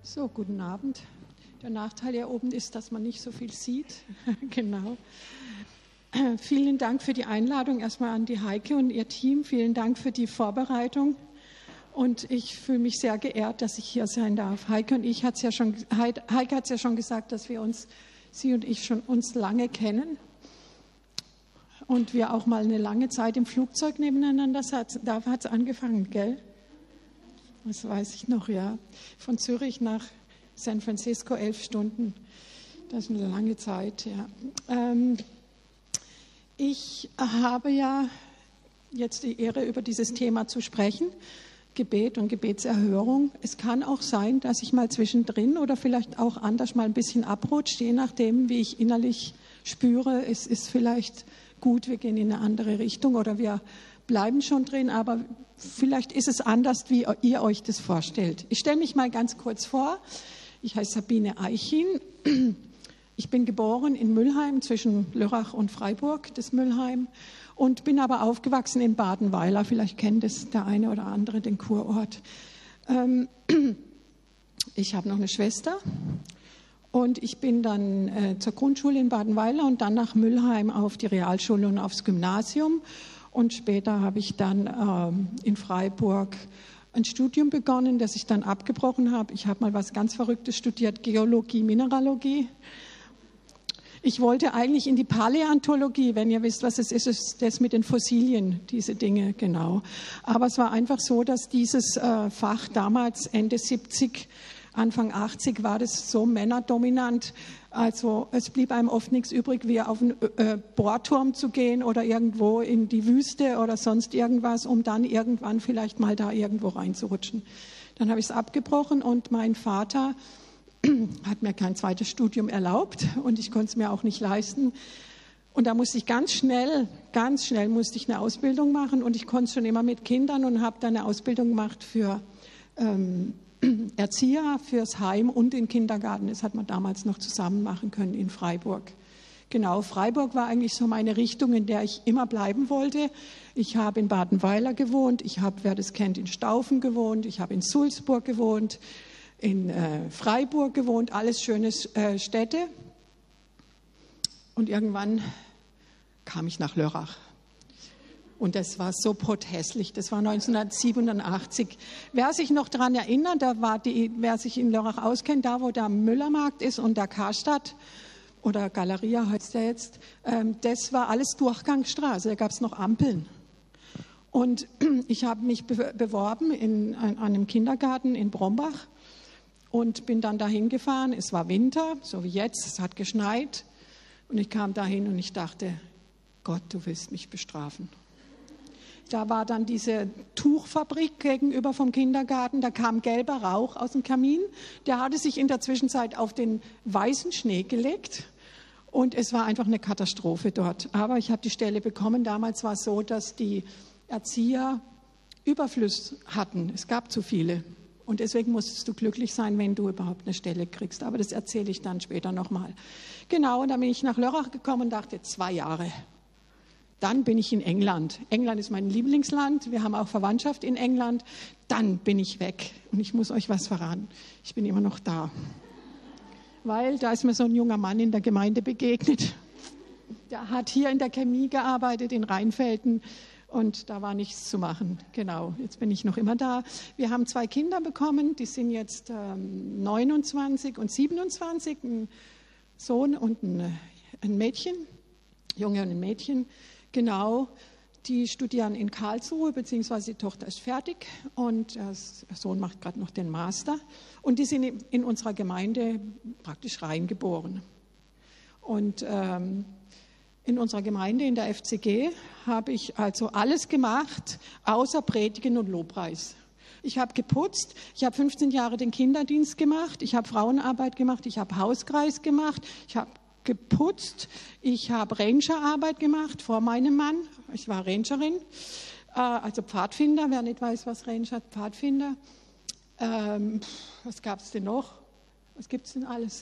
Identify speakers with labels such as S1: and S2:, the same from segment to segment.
S1: So, guten Abend. Der Nachteil hier oben ist, dass man nicht so viel sieht. Genau. Vielen Dank für die Einladung erstmal an die Heike und ihr Team. Vielen Dank für die Vorbereitung. Und ich fühle mich sehr geehrt, dass ich hier sein darf. Heike hat es ja schon gesagt, dass wir sie und ich schon uns lange kennen. Und wir auch mal eine lange Zeit im Flugzeug nebeneinander saßen. Da hat es angefangen, gell? Das weiß ich noch, ja. Von Zürich nach San Francisco 11 Stunden. Das ist eine lange Zeit, ja. Ich habe ja jetzt die Ehre, über dieses Thema zu sprechen. Gebet und Gebetserhörung. Es kann auch sein, dass ich mal zwischendrin oder vielleicht auch anders mal ein bisschen abrutsche, je nachdem, wie ich innerlich spüre. Es ist vielleicht gut, wir gehen in eine andere Richtung oder wir bleiben schon drin, aber vielleicht ist es anders, wie ihr euch das vorstellt. Ich stelle mich mal ganz kurz vor. Ich heiße Sabine Eichin. Ich bin geboren in Mülheim, zwischen Lörrach und Freiburg, das Mülheim, und bin aber aufgewachsen in Badenweiler. Vielleicht kennt es der eine oder andere, den Kurort. Ich habe noch eine Schwester und ich bin dann zur Grundschule in Badenweiler und dann nach Mülheim auf die Realschule und aufs Gymnasium. Und später habe ich dann in Freiburg ein Studium begonnen, das ich dann abgebrochen habe. Ich habe mal was ganz Verrücktes studiert, Geologie, Mineralogie. Ich wollte eigentlich in die Paläontologie, wenn ihr wisst, was es ist das mit den Fossilien, diese Dinge, genau. Aber es war einfach so, dass dieses Fach damals Ende 70, Anfang 80 war das so männerdominant. Also es blieb einem oft nichts übrig, wie auf einen Bohrturm zu gehen oder irgendwo in die Wüste oder sonst irgendwas, um dann irgendwann vielleicht mal da irgendwo reinzurutschen. Dann habe ich es abgebrochen und mein Vater hat mir kein zweites Studium erlaubt und ich konnte es mir auch nicht leisten. Und da musste ich ganz schnell musste ich eine Ausbildung machen und ich konnte schon immer mit Kindern und habe dann eine Ausbildung gemacht für Erzieher, fürs Heim und den Kindergarten. Das hat man damals noch zusammen machen können in Freiburg. Genau, Freiburg war eigentlich so meine Richtung, in der ich immer bleiben wollte. Ich habe in Badenweiler gewohnt, ich habe, wer das kennt, in Staufen gewohnt, ich habe in Sulzburg gewohnt, in Freiburg gewohnt, alles schöne Städte. Und irgendwann kam ich nach Lörrach. Und das war so pothässlich. Das war 1987. Wer sich noch daran erinnert, wer sich in Lörrach auskennt, da wo der Müllermarkt ist und der Karstadt oder Galeria heißt der jetzt, das war alles Durchgangsstraße. Da gab es noch Ampeln. Und ich habe mich beworben an einem Kindergarten in Brombach und bin dann dahin gefahren. Es war Winter, so wie jetzt. Es hat geschneit. Und ich kam dahin und ich dachte, Gott, du willst mich bestrafen. Da war dann diese Tuchfabrik gegenüber vom Kindergarten. Da kam gelber Rauch aus dem Kamin. Der hatte sich in der Zwischenzeit auf den weißen Schnee gelegt. Und es war einfach eine Katastrophe dort. Aber ich habe die Stelle bekommen. Damals war es so, dass die Erzieher Überfluss hatten. Es gab zu viele. Und deswegen musstest du glücklich sein, wenn du überhaupt eine Stelle kriegst. Aber das erzähle ich dann später nochmal. Genau, und dann bin ich nach Lörrach gekommen und dachte, 2 Jahre. Dann bin ich in England. England ist mein Lieblingsland. Wir haben auch Verwandtschaft in England. Dann bin ich weg. Und ich muss euch was verraten. Ich bin immer noch da. Weil da ist mir so ein junger Mann in der Gemeinde begegnet. Der hat hier in der Chemie gearbeitet, in Rheinfelden. Und da war nichts zu machen. Genau, jetzt bin ich noch immer da. Wir haben 2 Kinder bekommen. Die sind jetzt 29 und 27. Ein Sohn und ein Mädchen. Junge und ein Mädchen. Genau, die studieren in Karlsruhe, beziehungsweise die Tochter ist fertig und der Sohn macht gerade noch den Master. Und die sind in unserer Gemeinde praktisch reingeboren. Und in unserer Gemeinde, in der FCG, habe ich also alles gemacht, außer Predigen und Lobpreis. Ich habe geputzt, ich habe 15 Jahre den Kinderdienst gemacht, ich habe Frauenarbeit gemacht, ich habe Hauskreis gemacht, ich habe geputzt, ich habe Rangerarbeit gemacht vor meinem Mann, ich war Rangerin, also Pfadfinder, wer nicht weiß, was Ranger, Pfadfinder. Was gab es denn noch? Was gibt es denn alles?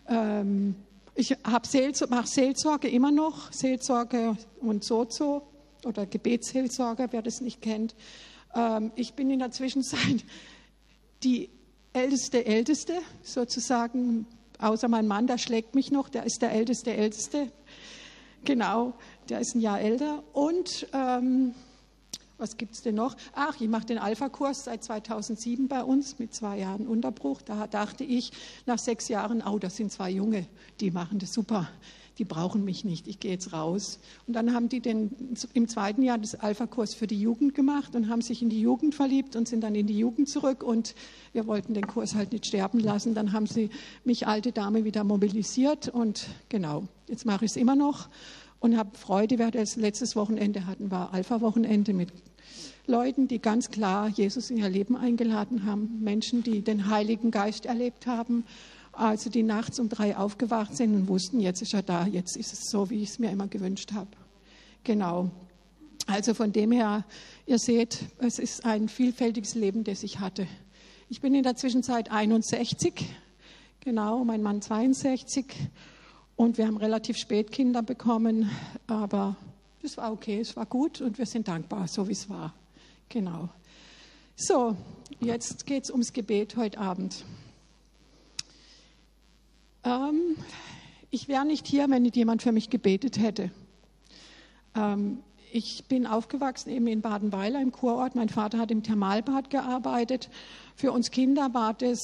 S1: Ich mache Seelsorge immer noch, Seelsorge und Sozo oder Gebetsseelsorge, wer das nicht kennt. Ich bin in der Zwischenzeit die Älteste sozusagen, außer mein Mann, der schlägt mich noch, der ist der Älteste. Genau, der ist ein Jahr älter. Und was gibt es denn noch? Ach, ich mache den Alpha-Kurs seit 2007 bei uns mit 2 Jahren Unterbruch. Da dachte ich nach 6 Jahren, das sind 2 Junge, die machen das super. Die brauchen mich nicht, ich gehe jetzt raus. Und dann haben die im 2. Jahr das Alpha-Kurs für die Jugend gemacht und haben sich in die Jugend verliebt und sind dann in die Jugend zurück. Und wir wollten den Kurs halt nicht sterben lassen. Dann haben sie mich, alte Dame, wieder mobilisiert. Und genau, jetzt mache ich es immer noch und habe Freude. Letztes Wochenende hatten wir Alpha-Wochenende mit Leuten, die ganz klar Jesus in ihr Leben eingeladen haben. Menschen, die den Heiligen Geist erlebt haben. Also die nachts um 3 aufgewacht sind und wussten, jetzt ist er da, jetzt ist es so, wie ich es mir immer gewünscht habe. Genau. Also von dem her, ihr seht, es ist ein vielfältiges Leben, das ich hatte. Ich bin in der Zwischenzeit 61, genau, mein Mann 62 und wir haben relativ spät Kinder bekommen, aber das war okay, es war gut und wir sind dankbar, so wie es war. Genau. So, jetzt geht es ums Gebet heute Abend. Ich wäre nicht hier, wenn nicht jemand für mich gebetet hätte. Ich bin aufgewachsen eben in Badenweiler im Kurort. Mein Vater hat im Thermalbad gearbeitet. Für uns Kinder war das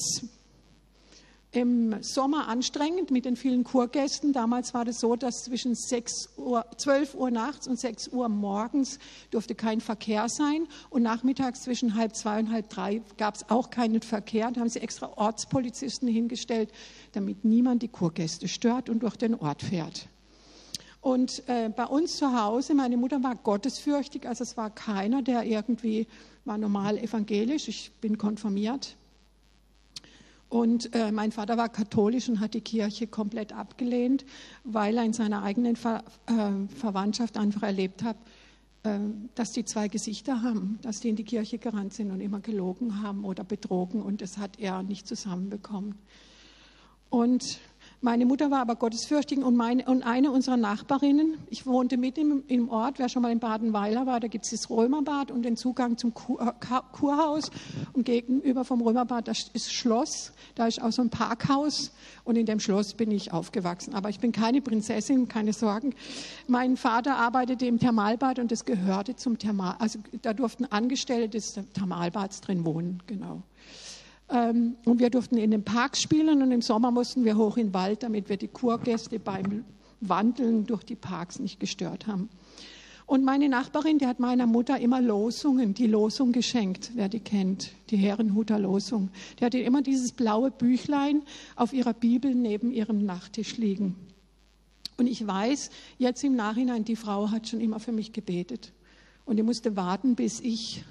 S1: im Sommer anstrengend mit den vielen Kurgästen. Damals war das so, dass zwischen 12 Uhr nachts und 6 Uhr morgens durfte kein Verkehr sein. Und nachmittags zwischen 1:30 und 1:30 gab es auch keinen Verkehr. Da haben sie extra Ortspolizisten hingestellt, damit niemand die Kurgäste stört und durch den Ort fährt. Und bei uns zu Hause, meine Mutter war gottesfürchtig, also es war keiner, der irgendwie war normal evangelisch. Ich bin konfirmiert. Und mein Vater war katholisch und hat die Kirche komplett abgelehnt, weil er in seiner eigenen Verwandtschaft einfach erlebt hat, dass die 2 Gesichter haben, dass die in die Kirche gerannt sind und immer gelogen haben oder betrogen. Und das hat er nicht zusammenbekommen. Und meine Mutter war aber gottesfürchtig und eine unserer Nachbarinnen, ich wohnte mitten im Ort, wer schon mal in Badenweiler war, da gibt es das Römerbad und den Zugang zum Kurhaus und gegenüber vom Römerbad, da ist Schloss, da ist auch so ein Parkhaus und in dem Schloss bin ich aufgewachsen. Aber ich bin keine Prinzessin, keine Sorgen. Mein Vater arbeitete im Thermalbad und das gehörte zum Thermalbad, also da durften Angestellte des Thermalbads drin wohnen, genau. Und wir durften in den Parks spielen und im Sommer mussten wir hoch in den Wald, damit wir die Kurgäste beim Wandeln durch die Parks nicht gestört haben. Und meine Nachbarin, die hat meiner Mutter immer die Losung geschenkt, wer die kennt, die Herrenhuter Losung. Die hatte immer dieses blaue Büchlein auf ihrer Bibel neben ihrem Nachttisch liegen. Und ich weiß, jetzt im Nachhinein, die Frau hat schon immer für mich gebetet. Und die musste warten, bis ich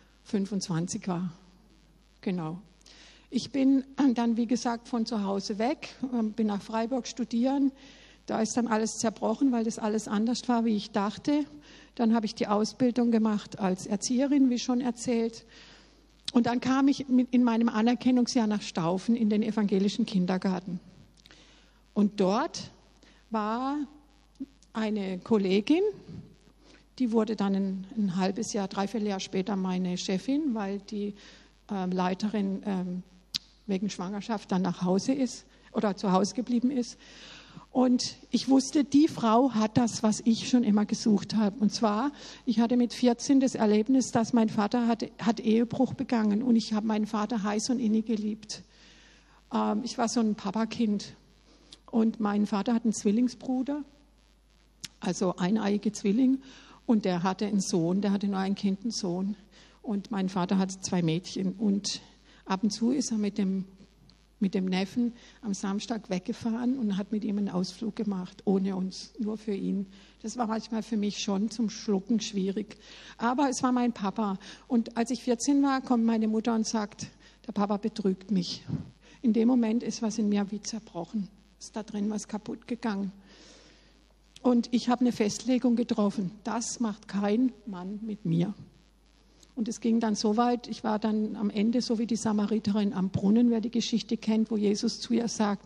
S1: 25 war. Genau. Ich bin dann, wie gesagt, von zu Hause weg, bin nach Freiburg studieren. Da ist dann alles zerbrochen, weil das alles anders war, wie ich dachte. Dann habe ich die Ausbildung gemacht als Erzieherin, wie schon erzählt. Und dann kam ich in meinem Anerkennungsjahr nach Staufen in den evangelischen Kindergarten. Und dort war eine Kollegin, die wurde dann ein halbes Jahr, 3/4 Jahr später meine Chefin, weil die Leiterin wegen Schwangerschaft dann nach Hause ist oder zu Hause geblieben ist. Und ich wusste, die Frau hat das, was ich schon immer gesucht habe. Und zwar, ich hatte mit 14 das Erlebnis, dass mein Vater hat Ehebruch begangen und ich habe meinen Vater heiß und innig geliebt. Ich war so ein Papakind. Und mein Vater hat einen Zwillingsbruder, also eineiige Zwilling. Und der hatte einen Sohn, der hatte nur ein Kind, einen Sohn. Und mein Vater hat 2 Mädchen. Und ab und zu ist er mit dem Neffen am Samstag weggefahren und hat mit ihm einen Ausflug gemacht, ohne uns, nur für ihn. Das war manchmal für mich schon zum Schlucken schwierig. Aber es war mein Papa. Und als ich 14 war, kommt meine Mutter und sagt, der Papa betrügt mich. In dem Moment ist was in mir wie zerbrochen. Ist da drin was kaputt gegangen. Und ich habe eine Festlegung getroffen. Das macht kein Mann mit mir. Und es ging dann so weit, ich war dann am Ende so wie die Samariterin am Brunnen, wer die Geschichte kennt, wo Jesus zu ihr sagt,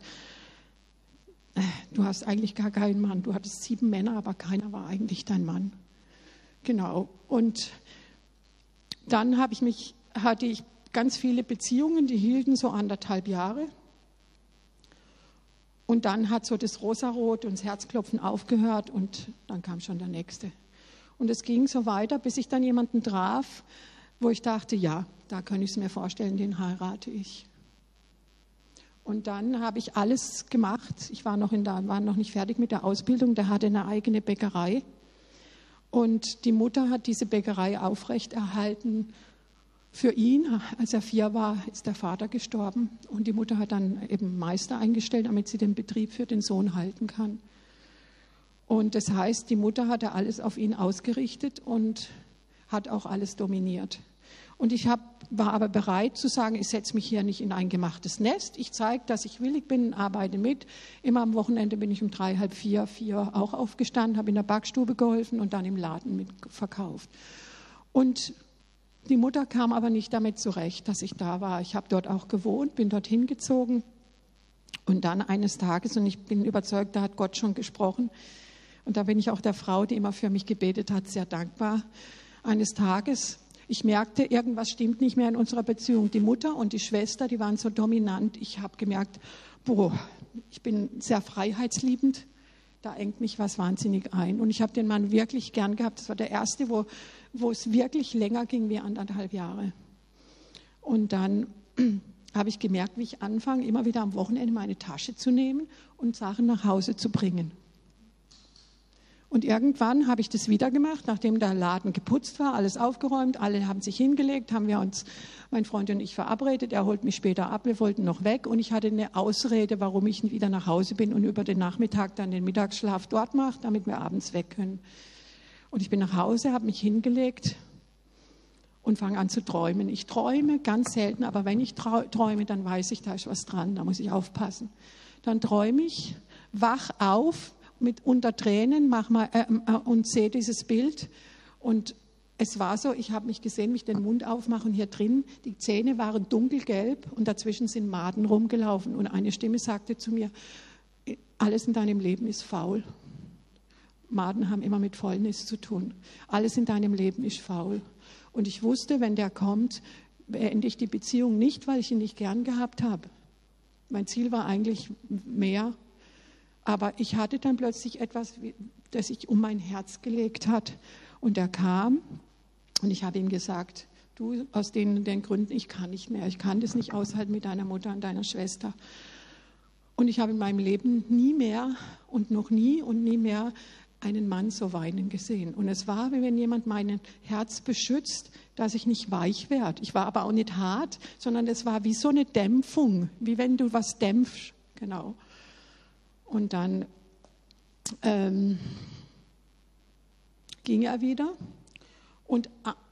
S1: du hast eigentlich gar keinen Mann, du hattest 7 Männer, aber keiner war eigentlich dein Mann. Genau. Und dann hatte ich ganz viele Beziehungen, die hielten so 1,5 Jahre. Und dann hat so das Rosarot und das Herzklopfen aufgehört und dann kam schon der nächste. Und es ging so weiter, bis ich dann jemanden traf, wo ich dachte, ja, da könnte ich es mir vorstellen, den heirate ich. Und dann habe ich alles gemacht. Ich war noch nicht fertig mit der Ausbildung. Der hatte eine eigene Bäckerei. Und die Mutter hat diese Bäckerei aufrechterhalten für ihn. Als er 4 war, ist der Vater gestorben. Und die Mutter hat dann eben Meister eingestellt, damit sie den Betrieb für den Sohn halten kann. Und das heißt, die Mutter hatte alles auf ihn ausgerichtet und hat auch alles dominiert. Und ich war aber bereit zu sagen, ich setze mich hier nicht in ein gemachtes Nest. Ich zeige, dass ich willig bin und arbeite mit. Immer am Wochenende bin ich um 3, halb 4 auch aufgestanden, habe in der Backstube geholfen und dann im Laden mitverkauft. Und die Mutter kam aber nicht damit zurecht, dass ich da war. Ich habe dort auch gewohnt, bin dorthin gezogen. Und dann eines Tages, und ich bin überzeugt, da hat Gott schon gesprochen. Und da bin ich auch der Frau, die immer für mich gebetet hat, sehr dankbar. Eines Tages, ich merkte, irgendwas stimmt nicht mehr in unserer Beziehung. Die Mutter und die Schwester, die waren so dominant. Ich habe gemerkt, ich bin sehr freiheitsliebend. Da engt mich was wahnsinnig ein. Und ich habe den Mann wirklich gern gehabt. Das war der erste, wo es wirklich länger ging wie 1,5 Jahre. Und dann habe ich gemerkt, wie ich anfange, immer wieder am Wochenende meine Tasche zu nehmen und Sachen nach Hause zu bringen. Und irgendwann habe ich das wieder gemacht, nachdem der Laden geputzt war, alles aufgeräumt, alle haben sich hingelegt, haben wir uns, mein Freund und ich, verabredet. Er holt mich später ab, wir wollten noch weg. Und ich hatte eine Ausrede, warum ich wieder nach Hause bin und über den Nachmittag dann den Mittagsschlaf dort mache, damit wir abends weg können. Und ich bin nach Hause, habe mich hingelegt und fange an zu träumen. Ich träume ganz selten, aber wenn ich träume, dann weiß ich, da ist was dran, da muss ich aufpassen. Dann träume ich, wach auf, mit unter Tränen und sehe dieses Bild. Und es war so, ich habe mich gesehen, mich den Mund aufmachen, hier drin, die Zähne waren dunkelgelb und dazwischen sind Maden rumgelaufen. Und eine Stimme sagte zu mir, alles in deinem Leben ist faul. Maden haben immer mit Fäulnis zu tun. Alles in deinem Leben ist faul. Und ich wusste, wenn der kommt, beende ich die Beziehung nicht, weil ich ihn nicht gern gehabt habe. Mein Ziel war eigentlich mehr. Aber ich hatte dann plötzlich etwas, das sich um mein Herz gelegt hat. Und er kam und ich habe ihm gesagt, du, aus den Gründen, ich kann nicht mehr. Ich kann das nicht aushalten mit deiner Mutter und deiner Schwester. Und ich habe in meinem Leben nie mehr und noch nie und nie mehr einen Mann so weinen gesehen. Und es war, wie wenn jemand mein Herz beschützt, dass ich nicht weich werde. Ich war aber auch nicht hart, sondern es war wie so eine Dämpfung, wie wenn du was dämpfst. Genau. Und dann ging er wieder und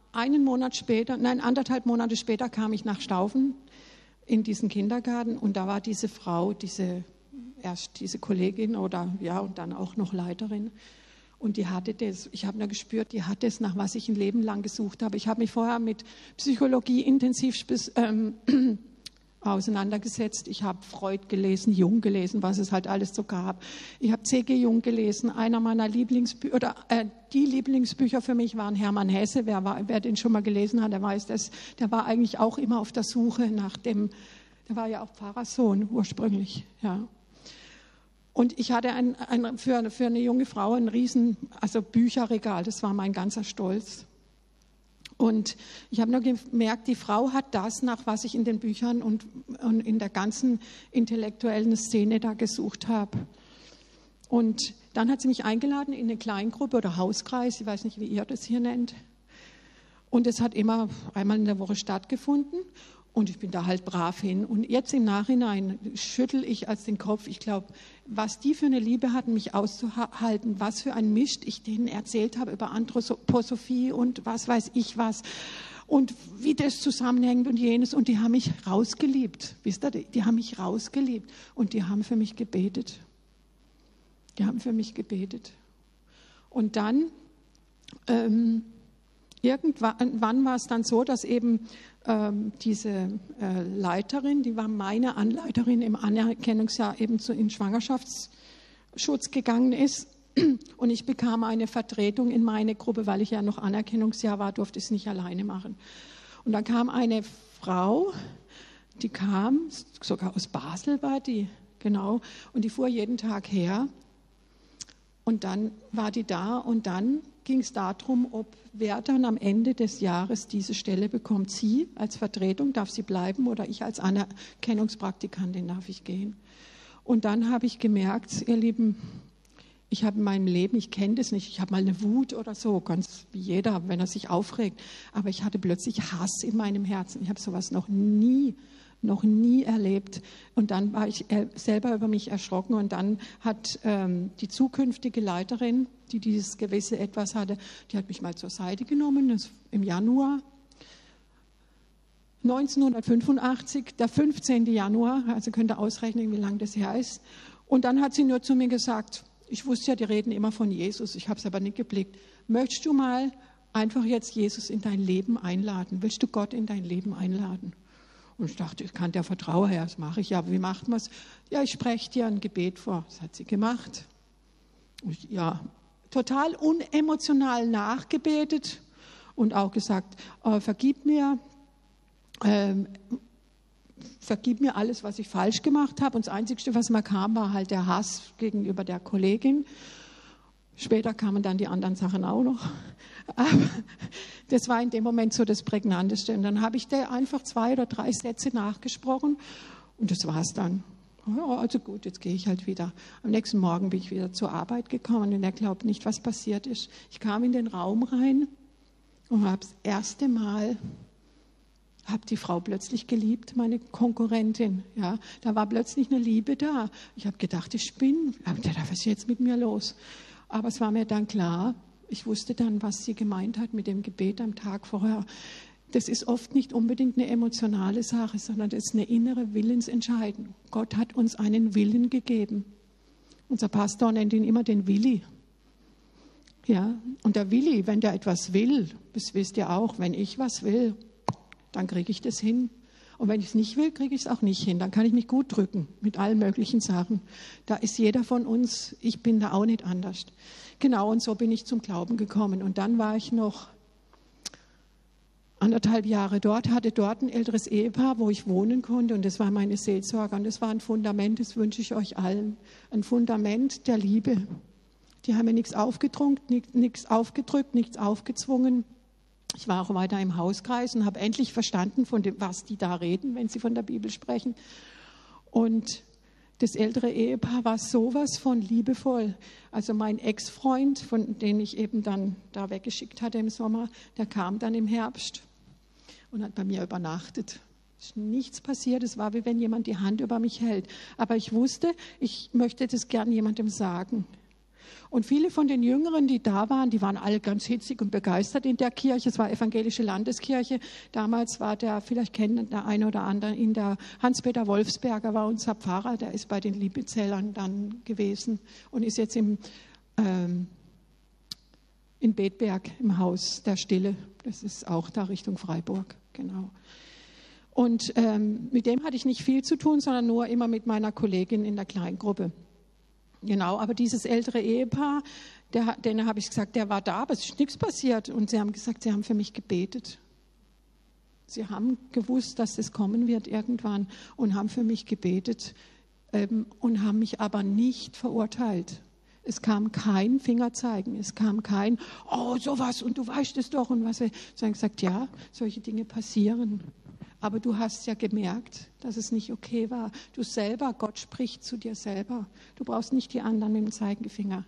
S1: 1,5 Monate später kam ich nach Staufen in diesen Kindergarten und da war diese Frau, erst diese Kollegin und dann auch noch Leiterin. Und die hatte das, ich habe nur gespürt, die hat das, nach was ich ein Leben lang gesucht habe. Ich habe mich vorher mit Psychologie intensiv auseinandergesetzt. Ich habe Freud gelesen, Jung gelesen, was es halt alles so gab. Ich habe C.G. Jung gelesen. Einer meiner Lieblingsbücher, die Lieblingsbücher für mich waren Hermann Hesse. Wer den schon mal gelesen hat, der weiß das. Der war eigentlich auch immer auf der Suche nach der war ja auch Pfarrerssohn ursprünglich, ja. Und ich hatte für eine junge Frau ein Bücherregal. Das war mein ganzer Stolz. Und ich habe nur gemerkt, die Frau hat das, nach was ich in den Büchern und in der ganzen intellektuellen Szene da gesucht habe. Und dann hat sie mich eingeladen in eine Kleingruppe oder Hauskreis, ich weiß nicht, wie ihr das hier nennt. Und es hat immer einmal in der Woche stattgefunden. Und ich bin da halt brav hin. Und jetzt im Nachhinein schüttel ich als den Kopf. Ich glaube, was die für eine Liebe hatten, mich auszuhalten, was für ein Mist ich denen erzählt habe über Anthroposophie und was weiß ich was. Und wie das zusammenhängt und jenes. Und die haben mich rausgeliebt. Wisst ihr, die haben mich rausgeliebt. Und die haben für mich gebetet. Und dann, irgendwann war es dann so, dass eben diese Leiterin, die war meine Anleiterin im Anerkennungsjahr, eben in Schwangerschaftsschutz gegangen ist. Und ich bekam eine Vertretung in meine Gruppe, weil ich ja noch Anerkennungsjahr war, durfte ich es nicht alleine machen. Und dann kam eine Frau, die kam, sogar aus Basel war die, genau, und die fuhr jeden Tag her. Und dann war die da und dann ging es darum, wer dann am Ende des Jahres diese Stelle bekommt. Sie als Vertretung, darf sie bleiben, oder ich als Anerkennungspraktikantin darf ich gehen. Und dann habe ich gemerkt, ihr Lieben, ich habe in meinem Leben, ich kenne das nicht, ich habe mal eine Wut oder so, ganz wie jeder, wenn er sich aufregt. Aber ich hatte plötzlich Hass in meinem Herzen. Ich habe sowas noch nie erlebt. Und dann war ich selber über mich erschrocken. Und dann hat die zukünftige Leiterin, die dieses gewisse Etwas hatte, die hat mich mal zur Seite genommen, das im Januar 1985, der 15. Januar, also könnt ihr ausrechnen, wie lange das her ist. Und dann hat sie nur zu mir gesagt, ich wusste ja, die reden immer von Jesus, ich habe es aber nicht geblickt. Möchtest du mal einfach jetzt Jesus in dein Leben einladen? Willst du Gott in dein Leben einladen? Und ich dachte, ich kann der Vertrauer her, das mache ich ja. Aber wie macht man es? Ja, ich spreche dir ein Gebet vor. Das hat sie gemacht. Und ja, total unemotional nachgebetet und auch gesagt, vergib mir alles, was ich falsch gemacht habe. Und das Einzige, was mir kam, war halt der Hass gegenüber der Kollegin. Später kamen dann die anderen Sachen auch noch. Aber das war in dem Moment so das Prägnanteste. Und dann habe ich der einfach 2 oder 3 Sätze nachgesprochen und das war es dann. Ja, also gut, jetzt gehe ich halt wieder. Am nächsten Morgen bin ich wieder zur Arbeit gekommen und er glaubt nicht, was passiert ist. Ich kam in den Raum rein und habe das erste Mal die Frau plötzlich geliebt, meine Konkurrentin. Ja, da war plötzlich eine Liebe da. Ich habe gedacht, ich spinne. Was ist jetzt mit mir los? Aber es war mir dann klar, ich wusste dann, was sie gemeint hat mit dem Gebet am Tag vorher. Das ist oft nicht unbedingt eine emotionale Sache, sondern das ist eine innere Willensentscheidung. Gott hat uns einen Willen gegeben. Unser Pastor nennt ihn immer den Willi. Ja, und der Willi, wenn der etwas will, das wisst ihr auch, wenn ich was will, dann kriege ich das hin. Und wenn ich es nicht will, kriege ich es auch nicht hin. Dann kann ich mich gut drücken mit allen möglichen Sachen. Da ist jeder von uns, ich bin da auch nicht anders. Genau, und so bin ich zum Glauben gekommen. Und dann war ich noch 1,5 Jahre dort, hatte dort ein älteres Ehepaar, wo ich wohnen konnte. Und das war meine Seelsorge. Und das war ein Fundament, das wünsche ich euch allen. Ein Fundament der Liebe. Die haben mir nichts aufgedrückt, nichts aufgezwungen. Ich war auch weiter im Hauskreis und habe endlich verstanden, von dem, was die da reden, wenn sie von der Bibel sprechen. Und das ältere Ehepaar war sowas von liebevoll. Also mein Ex-Freund, von den ich eben dann da weggeschickt hatte im Sommer, der kam dann im Herbst und hat bei mir übernachtet. Es ist nichts passiert, es war wie wenn jemand die Hand über mich hält. Aber ich wusste, ich möchte das gern jemandem sagen. Und viele von den Jüngeren, die da waren, die waren alle ganz hitzig und begeistert in der Kirche. Es war evangelische Landeskirche. Damals war vielleicht kennt der eine oder andere, in der Hans-Peter Wolfsberger war unser Pfarrer, der ist bei den Liebezellern dann gewesen und ist jetzt in Bedberg im Haus der Stille. Das ist auch da Richtung Freiburg, genau. Und mit dem hatte ich nicht viel zu tun, sondern nur immer mit meiner Kollegin in der Kleingruppe. Genau, aber dieses ältere Ehepaar, denen habe ich gesagt, der war da, aber es ist nichts passiert. Und sie haben gesagt, sie haben für mich gebetet. Sie haben gewusst, dass es kommen wird irgendwann und haben für mich gebetet und haben mich aber nicht verurteilt. Es kam kein Fingerzeigen, es kam kein, oh sowas und du weißt es doch und was. Sie haben gesagt, ja, solche Dinge passieren. Aber du hast ja gemerkt, dass es nicht okay war. Du selber, Gott spricht zu dir selber. Du brauchst nicht die anderen mit dem Zeigefinger.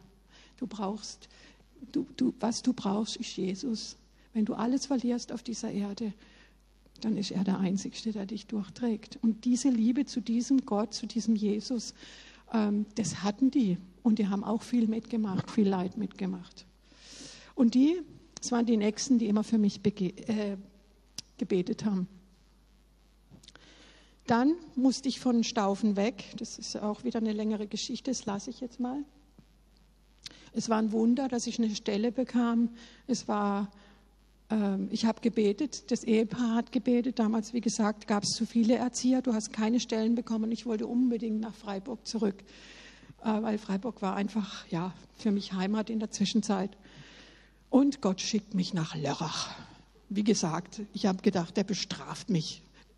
S1: Was du brauchst, ist Jesus. Wenn du alles verlierst auf dieser Erde, dann ist er der Einzige, der dich durchträgt. Und diese Liebe zu diesem Gott, zu diesem Jesus, das hatten die. Und die haben auch viel mitgemacht, viel Leid mitgemacht. Und das waren die Nächsten, die immer für mich gebetet haben. Dann musste ich von Staufen weg. Das ist auch wieder eine längere Geschichte, das lasse ich jetzt mal. Es war ein Wunder, dass ich eine Stelle bekam. Ich habe gebetet, das Ehepaar hat gebetet. Damals, wie gesagt, gab es zu viele Erzieher. Du hast keine Stellen bekommen. Ich wollte unbedingt nach Freiburg zurück, weil Freiburg war einfach für mich Heimat in der Zwischenzeit. Und Gott schickt mich nach Lörrach. Wie gesagt, ich habe gedacht, der bestraft mich.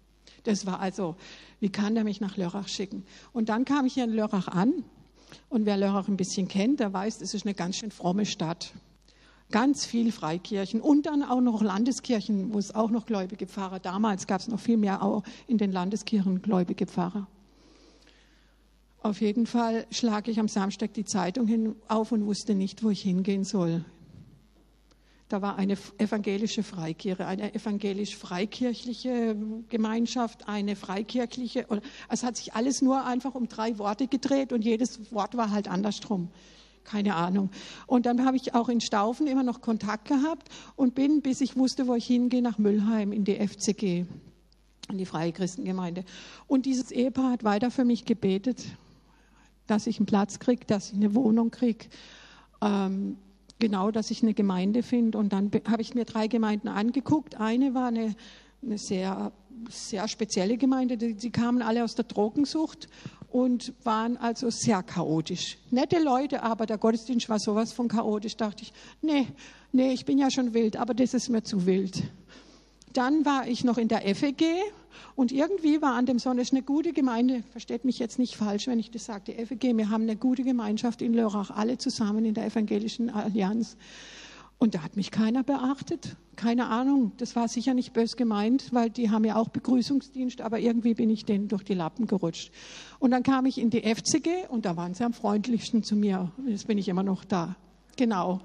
S1: Das war also, wie kann der mich nach Lörrach schicken? Und dann kam ich hier in Lörrach an. Und wer Lörrach ein bisschen kennt, der weiß, es ist eine ganz schön fromme Stadt. Ganz viel Freikirchen und dann auch noch Landeskirchen, wo es auch noch gläubige Pfarrer. Damals gab es noch viel mehr auch in den Landeskirchen gläubige Pfarrer. Auf jeden Fall schlage ich am Samstag die Zeitung auf und wusste nicht, wo ich hingehen soll. Da war eine evangelische Freikirche, eine evangelisch-freikirchliche Gemeinschaft, eine freikirchliche. Es hat sich alles nur einfach um 3 Worte gedreht und jedes Wort war halt andersrum. Keine Ahnung. Und dann habe ich auch in Staufen immer noch Kontakt gehabt und bin, bis ich wusste, wo ich hingehe, nach Müllheim in die FCG, in die Freie Christengemeinde. Und dieses Ehepaar hat weiter für mich gebetet, dass ich einen Platz kriege, dass ich eine Wohnung kriege, genau, dass ich eine Gemeinde finde. Und dann habe ich mir 3 Gemeinden angeguckt. Eine war eine sehr, sehr spezielle Gemeinde. Die kamen alle aus der Drogensucht und waren also sehr chaotisch. Nette Leute, aber der Gottesdienst war sowas von chaotisch. Dachte ich, nee, ich bin ja schon wild, aber das ist mir zu wild. Dann war ich noch in der FEG und irgendwie war an dem Sonntag eine gute Gemeinde, versteht mich jetzt nicht falsch, wenn ich das sage, die FEG, wir haben eine gute Gemeinschaft in Lörrach, alle zusammen in der Evangelischen Allianz. Und da hat mich keiner beachtet, keine Ahnung, das war sicher nicht bös gemeint, weil die haben ja auch Begrüßungsdienst, aber irgendwie bin ich denen durch die Lappen gerutscht. Und dann kam ich in die FCG und da waren sie am freundlichsten zu mir, jetzt bin ich immer noch da, genau.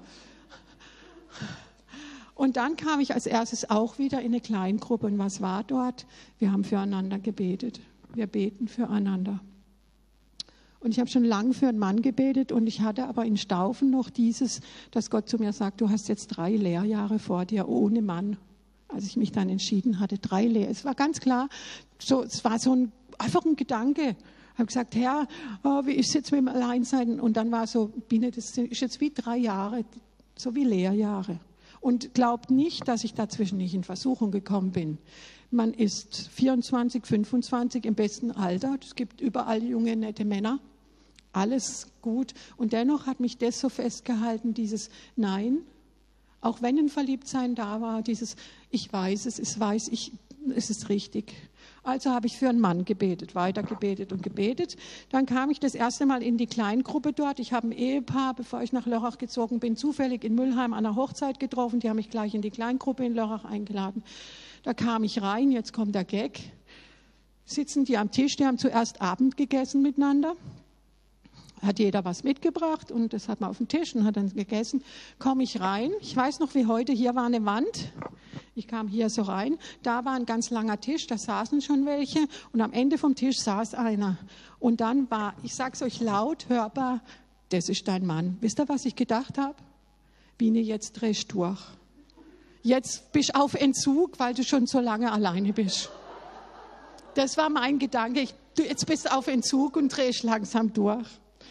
S1: Und dann kam ich als erstes auch wieder in eine Kleingruppe. Und was war dort? Wir haben füreinander gebetet. Wir beten füreinander. Und ich habe schon lange für einen Mann gebetet und ich hatte aber in Staufen noch dieses, dass Gott zu mir sagt, du hast jetzt 3 Lehrjahre vor dir ohne Mann. Als ich mich dann entschieden hatte, 3 Lehrjahre. Es war ganz klar, es war einfach ein Gedanke. Ich habe gesagt, Herr, wie ist es jetzt mit dem Alleinsein? Und dann war so, Biene, das ist jetzt wie 3 Jahre, so wie Lehrjahre. Und glaubt nicht, dass ich dazwischen nicht in Versuchung gekommen bin. Man ist 24, 25 im besten Alter. Es gibt überall junge, nette Männer. Alles gut. Und dennoch hat mich das so festgehalten, dieses Nein, auch wenn ein Verliebtsein da war, dieses ich weiß es, es ist richtig. Also habe ich für einen Mann gebetet, weiter gebetet und gebetet. Dann kam ich das erste Mal in die Kleingruppe dort. Ich habe ein Ehepaar, bevor ich nach Lörrach gezogen bin, zufällig in Müllheim an einer Hochzeit getroffen. Die haben mich gleich in die Kleingruppe in Lörrach eingeladen. Da kam ich rein, jetzt kommt der Gag. Sitzen die am Tisch, die haben zuerst Abend gegessen miteinander. Hat jeder was mitgebracht und das hat man auf dem Tisch und hat dann gegessen. Komme ich rein, ich weiß noch wie heute, hier war eine Wand. Ich kam hier so rein, da war ein ganz langer Tisch, da saßen schon welche und am Ende vom Tisch saß einer. Und dann war, ich sag's euch laut, hörbar, das ist dein Mann. Wisst ihr, was ich gedacht habe? Biene, jetzt drehst du durch. Jetzt bist du auf Entzug, weil du schon so lange alleine bist. Das war mein Gedanke. Jetzt bist du auf Entzug und drehst langsam durch.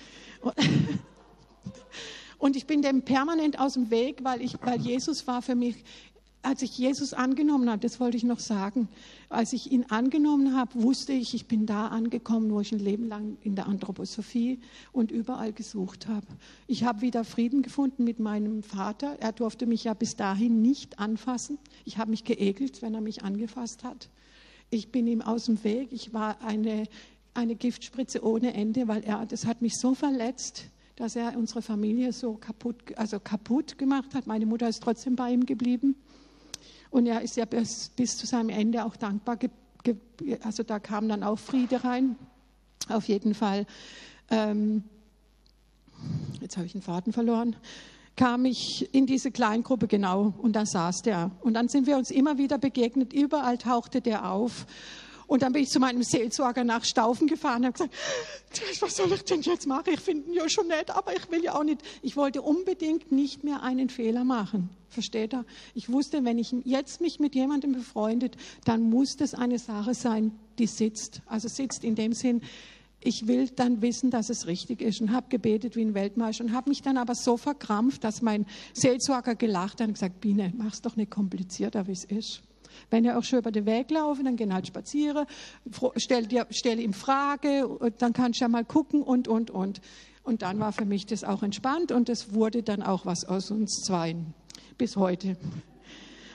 S1: Und ich bin dem permanent aus dem Weg, weil Jesus war für mich, als ich Jesus angenommen habe, das wollte ich noch sagen, als ich ihn angenommen habe, wusste ich, ich bin da angekommen, wo ich ein Leben lang in der Anthroposophie und überall gesucht habe. Ich habe wieder Frieden gefunden mit meinem Vater. Er durfte mich ja bis dahin nicht anfassen. Ich habe mich geekelt, wenn er mich angefasst hat. Ich bin ihm aus dem Weg. Ich war eine Giftspritze ohne Ende, weil das hat mich so verletzt, dass er unsere Familie so kaputt gemacht hat. Meine Mutter ist trotzdem bei ihm geblieben. Und er ist ja bis zu seinem Ende auch dankbar. Also da kam dann auch Friede rein. Auf jeden Fall, jetzt habe ich den Faden verloren, kam ich in diese Kleingruppe, genau, und da saß der. Und dann sind wir uns immer wieder begegnet, überall tauchte der auf. Und dann bin ich zu meinem Seelsorger nach Staufen gefahren und habe gesagt, was soll ich denn jetzt machen? Ich finde ihn ja schon nett, aber ich will ja auch nicht. Ich wollte unbedingt nicht mehr einen Fehler machen. Versteht ihr? Ich wusste, wenn ich jetzt mich mit jemandem befreundet, dann muss das eine Sache sein, die sitzt. Also sitzt in dem Sinn, ich will dann wissen, dass es richtig ist und habe gebetet wie ein Weltmeister und habe mich dann aber so verkrampft, dass mein Seelsorger gelacht hat und gesagt, Biene, mach's doch nicht komplizierter, wie es ist. Wenn ihr auch schon über den Weg laufen, dann gehen halt spazieren, stell ihm Frage, dann kannst du ja mal gucken und. Und dann war für mich das auch entspannt und es wurde dann auch was aus uns zweien bis heute.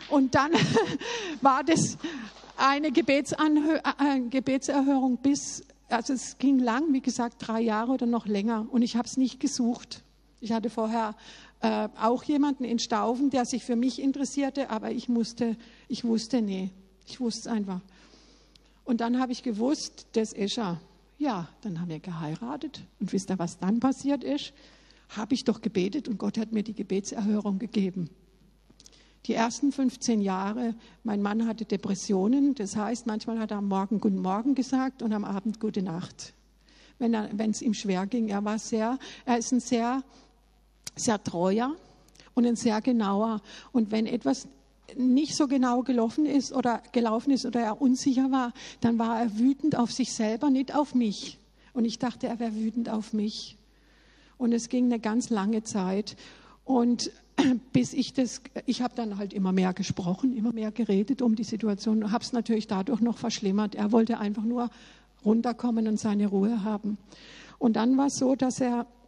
S1: Und dann war das eine Gebetserhörung also es ging lang, wie gesagt, 3 Jahre oder noch länger. Und ich habe es nicht gesucht. Ich hatte vorher auch jemanden in Staufen, der sich für mich interessierte, aber ich wusste, nee, ich wusste es einfach. Und dann habe ich gewusst, das ist er. Ja, dann haben wir geheiratet. Und wisst ihr, was dann passiert ist? Habe ich doch gebetet und Gott hat mir die Gebetserhörung gegeben. Die ersten 15 Jahre, mein Mann hatte Depressionen, das heißt, manchmal hat er am Morgen Guten Morgen gesagt und am Abend Gute Nacht, wenn es ihm schwer ging. Er ist ein sehr, sehr treuer und ein sehr genauer. Und wenn etwas nicht so genau gelaufen ist oder er unsicher war, dann war er wütend auf sich selber, nicht auf mich. Und ich dachte, er wäre wütend auf mich. Und es ging eine ganz lange Zeit. Und ich habe dann halt immer mehr gesprochen, immer mehr geredet um die Situation, habe es natürlich dadurch noch verschlimmert. Er wollte einfach nur runterkommen und seine Ruhe haben. Und dann war es so, dass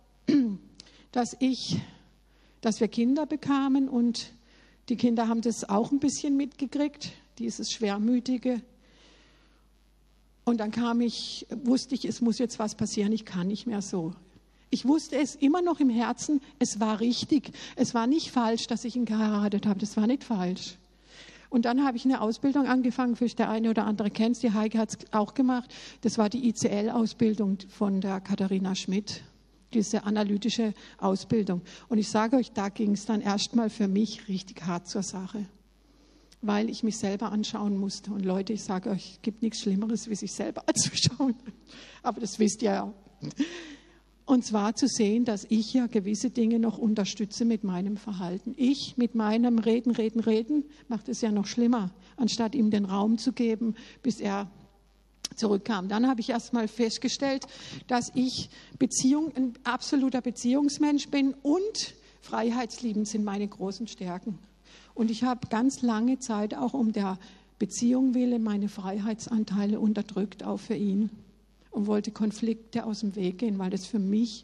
S1: wir Kinder bekamen und die Kinder haben das auch ein bisschen mitgekriegt, dieses Schwermütige. Und dann wusste ich, es muss jetzt was passieren, ich kann nicht mehr so. Ich wusste es immer noch im Herzen, es war richtig. Es war nicht falsch, dass ich ihn geheiratet habe. Das war nicht falsch. Und dann habe ich eine Ausbildung angefangen, vielleicht der eine oder andere kennt es, die Heike hat es auch gemacht. Das war die ICL-Ausbildung von der Katharina Schmidt, diese analytische Ausbildung. Und ich sage euch, da ging es dann erstmal für mich richtig hart zur Sache, weil ich mich selber anschauen musste. Und Leute, ich sage euch, es gibt nichts Schlimmeres, wie sich selber anzuschauen. Aber das wisst ihr ja. Und zwar zu sehen, dass ich ja gewisse Dinge noch unterstütze mit meinem Verhalten. Ich mit meinem Reden, macht es ja noch schlimmer, anstatt ihm den Raum zu geben, bis er zurückkam. Dann habe ich erst mal festgestellt, dass ich ein absoluter Beziehungsmensch bin und freiheitsliebend sind meine großen Stärken. Und ich habe ganz lange Zeit auch um der Beziehung willen meine Freiheitsanteile unterdrückt, auch für ihn. Und wollte Konflikte aus dem Weg gehen, weil das für mich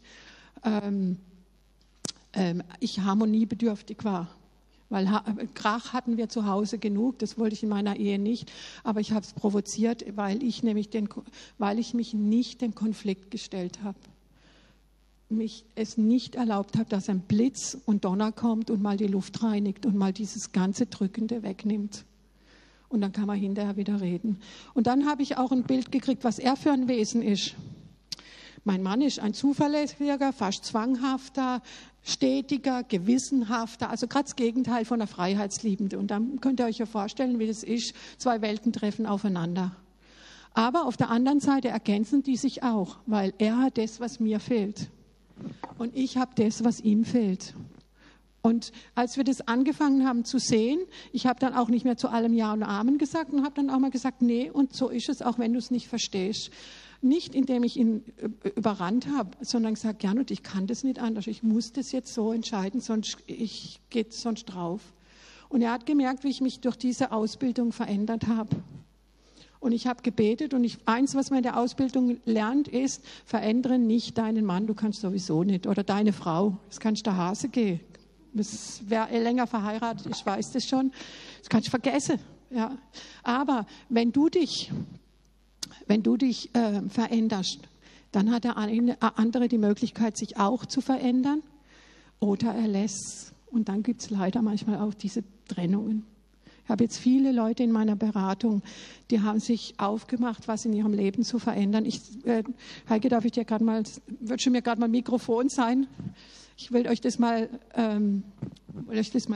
S1: ich harmoniebedürftig war. Weil Krach hatten wir zu Hause genug, das wollte ich in meiner Ehe nicht, aber ich habe es provoziert, weil ich mich nicht dem Konflikt gestellt habe. Es nicht erlaubt habe, dass ein Blitz und Donner kommt und mal die Luft reinigt und mal dieses ganze Drückende wegnimmt. Und dann kann man hinterher wieder reden. Und dann habe ich auch ein Bild gekriegt, was er für ein Wesen ist. Mein Mann ist ein zuverlässiger, fast zwanghafter, stetiger, gewissenhafter, also gerade das Gegenteil von der Freiheitsliebende. Und dann könnt ihr euch ja vorstellen, wie das ist, 2 Welten treffen aufeinander. Aber auf der anderen Seite ergänzen die sich auch, weil er hat das, was mir fehlt. Und ich habe das, was ihm fehlt. Und als wir das angefangen haben zu sehen, ich habe dann auch nicht mehr zu allem Ja und Amen gesagt und habe dann auch mal gesagt, nee, und so ist es, auch wenn du es nicht verstehst. Nicht, indem ich ihn überrannt habe, sondern gesagt, Gernot, ich kann das nicht anders, ich muss das jetzt so entscheiden, sonst geht es sonst drauf. Und er hat gemerkt, wie ich mich durch diese Ausbildung verändert habe. Und ich habe gebetet und eins, was man in der Ausbildung lernt, ist, verändere nicht deinen Mann, du kannst sowieso nicht, oder deine Frau, das kannst der Hase gehen. Wer länger verheiratet ist, weiß das schon. Das kannst du vergessen. Ja. Aber wenn du dich veränderst, dann hat der andere die Möglichkeit, sich auch zu verändern oder er lässt. Und dann gibt es leider manchmal auch diese Trennungen. Ich habe jetzt viele Leute in meiner Beratung, die haben sich aufgemacht, was in ihrem Leben zu verändern. Heike, wird schon mir gerade mal Mikrofon sein? Ich will euch das mal zeigen. Jetzt ganz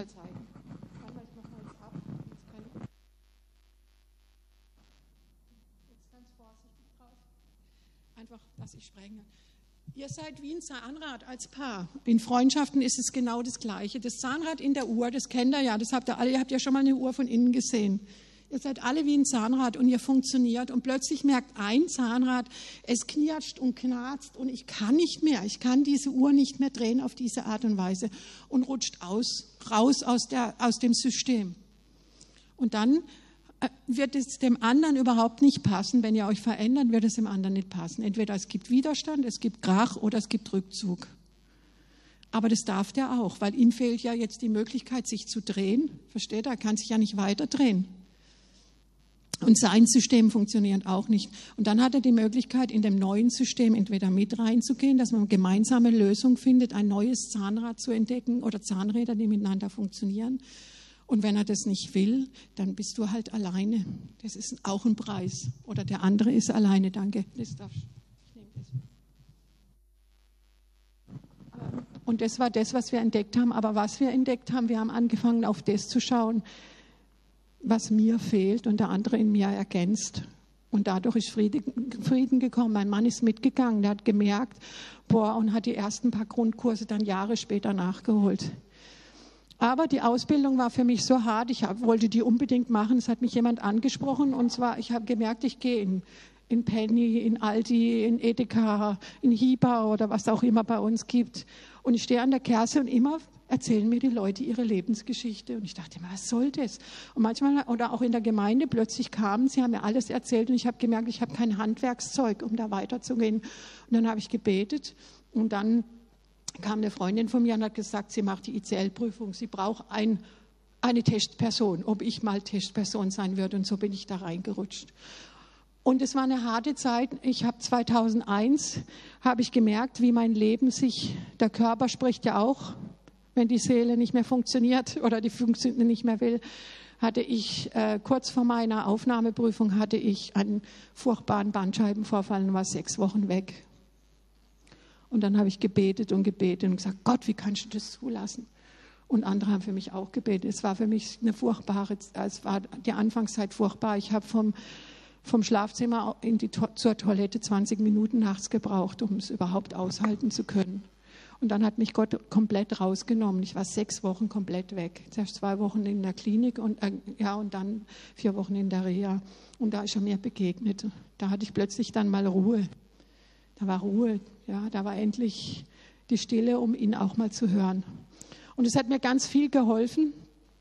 S1: vorsichtig drauf. Einfach, dass ich sprechen kann. Ihr seid wie ein Zahnrad als Paar. In Freundschaften ist es genau das Gleiche. Das Zahnrad in der Uhr, das kennt ihr ja, das habt ihr alle. Ihr habt ja schon mal eine Uhr von innen gesehen. Ihr seid alle wie ein Zahnrad und ihr funktioniert und plötzlich merkt ein Zahnrad, es knirscht und knarzt und ich kann nicht mehr. Ich kann diese Uhr nicht mehr drehen auf diese Art und Weise und rutscht raus aus dem System. Und dann wird es dem anderen überhaupt nicht passen. Wenn ihr euch verändert, wird es dem anderen nicht passen. Entweder es gibt Widerstand, es gibt Krach oder es gibt Rückzug. Aber das darf der auch, weil ihm fehlt ja jetzt die Möglichkeit, sich zu drehen. Versteht er? Er kann sich ja nicht weiter drehen. Und sein System funktioniert auch nicht. Und dann hat er die Möglichkeit, in dem neuen System entweder mit reinzugehen, dass man eine gemeinsame Lösung findet, ein neues Zahnrad zu entdecken oder Zahnräder, die miteinander funktionieren. Und wenn er das nicht will, dann bist du halt alleine. Das ist auch ein Preis. Oder der andere ist alleine. Danke. Das darf ich nehme das. Und das war das, was wir entdeckt haben. Aber was wir entdeckt haben, wir haben angefangen, auf das zu schauen, was mir fehlt und der andere in mir ergänzt. Und dadurch ist Frieden gekommen. Mein Mann ist mitgegangen, der hat gemerkt, und hat die ersten paar Grundkurse dann Jahre später nachgeholt. Aber die Ausbildung war für mich so hart, ich wollte die unbedingt machen. Es hat mich jemand angesprochen und zwar, ich habe gemerkt, ich gehe in Penny, in Aldi, in Edeka, in Hiba oder was auch immer bei uns gibt. Und ich stehe an der Kasse und immer erzählen mir die Leute ihre Lebensgeschichte. Und ich dachte immer, was soll das? Und manchmal, oder auch in der Gemeinde, plötzlich kamen sie, haben mir alles erzählt und ich habe gemerkt, ich habe kein Handwerkszeug, um da weiterzugehen. Und dann habe ich gebetet und dann kam eine Freundin von mir und hat gesagt, sie macht die ICL-Prüfung, sie braucht eine Testperson, ob ich mal Testperson sein würde. Und so bin ich da reingerutscht. Und es war eine harte Zeit. Ich habe 2001 gemerkt, wie mein Leben sich, der Körper spricht ja auch, wenn die Seele nicht mehr funktioniert oder die Funktion nicht mehr will, hatte ich kurz vor meiner Aufnahmeprüfung einen furchtbaren Bandscheibenvorfall und war 6 Wochen weg. Und dann habe ich gebetet und gesagt, Gott, wie kannst du das zulassen? Und andere haben für mich auch gebetet. Es war für mich es war die Anfangszeit furchtbar. Ich habe vom Schlafzimmer zur Toilette 20 Minuten nachts gebraucht, um es überhaupt aushalten zu können. Und dann hat mich Gott komplett rausgenommen. Ich war 6 Wochen komplett weg. Zuerst 2 Wochen in der Klinik und dann 4 Wochen in der Reha. Und da ist er mir begegnet. Da hatte ich plötzlich dann mal Ruhe. Da war Ruhe. Ja, da war endlich die Stille, um ihn auch mal zu hören. Und es hat mir ganz viel geholfen.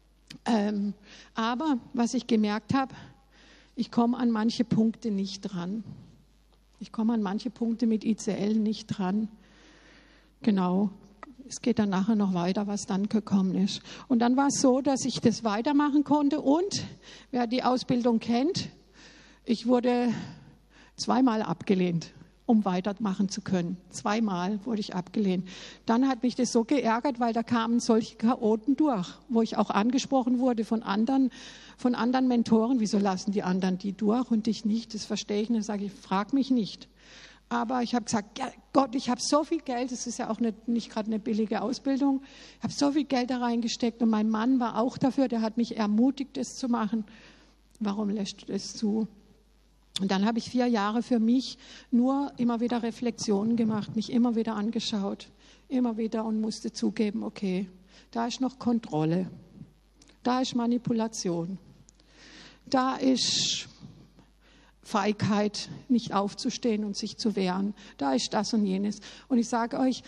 S1: Aber was ich gemerkt habe, ich komme an manche Punkte nicht dran. Ich komme an manche Punkte mit ICL nicht dran. Genau, es geht dann nachher noch weiter, was dann gekommen ist. Und dann war es so, dass ich das weitermachen konnte. Und wer die Ausbildung kennt, ich wurde 2-mal abgelehnt, um weitermachen zu können. 2-mal wurde ich abgelehnt. Dann hat mich das so geärgert, weil da kamen solche Chaoten durch, wo ich auch angesprochen wurde von anderen Mentoren. Wieso lassen die anderen die durch und dich nicht? Das verstehe ich nicht. Sage ich, frag mich nicht. Aber ich habe gesagt, ja, Gott, ich habe so viel Geld, das ist ja auch nicht gerade eine billige Ausbildung, ich habe so viel Geld da reingesteckt und mein Mann war auch dafür, der hat mich ermutigt, das zu machen. Warum lässt du das zu? Und dann habe ich 4 Jahre für mich nur immer wieder Reflexionen gemacht, mich immer wieder angeschaut, immer wieder und musste zugeben, okay, da ist noch Kontrolle, da ist Manipulation, da ist Feigheit, nicht aufzustehen und sich zu wehren. Da ist das und jenes. Und ich sage euch,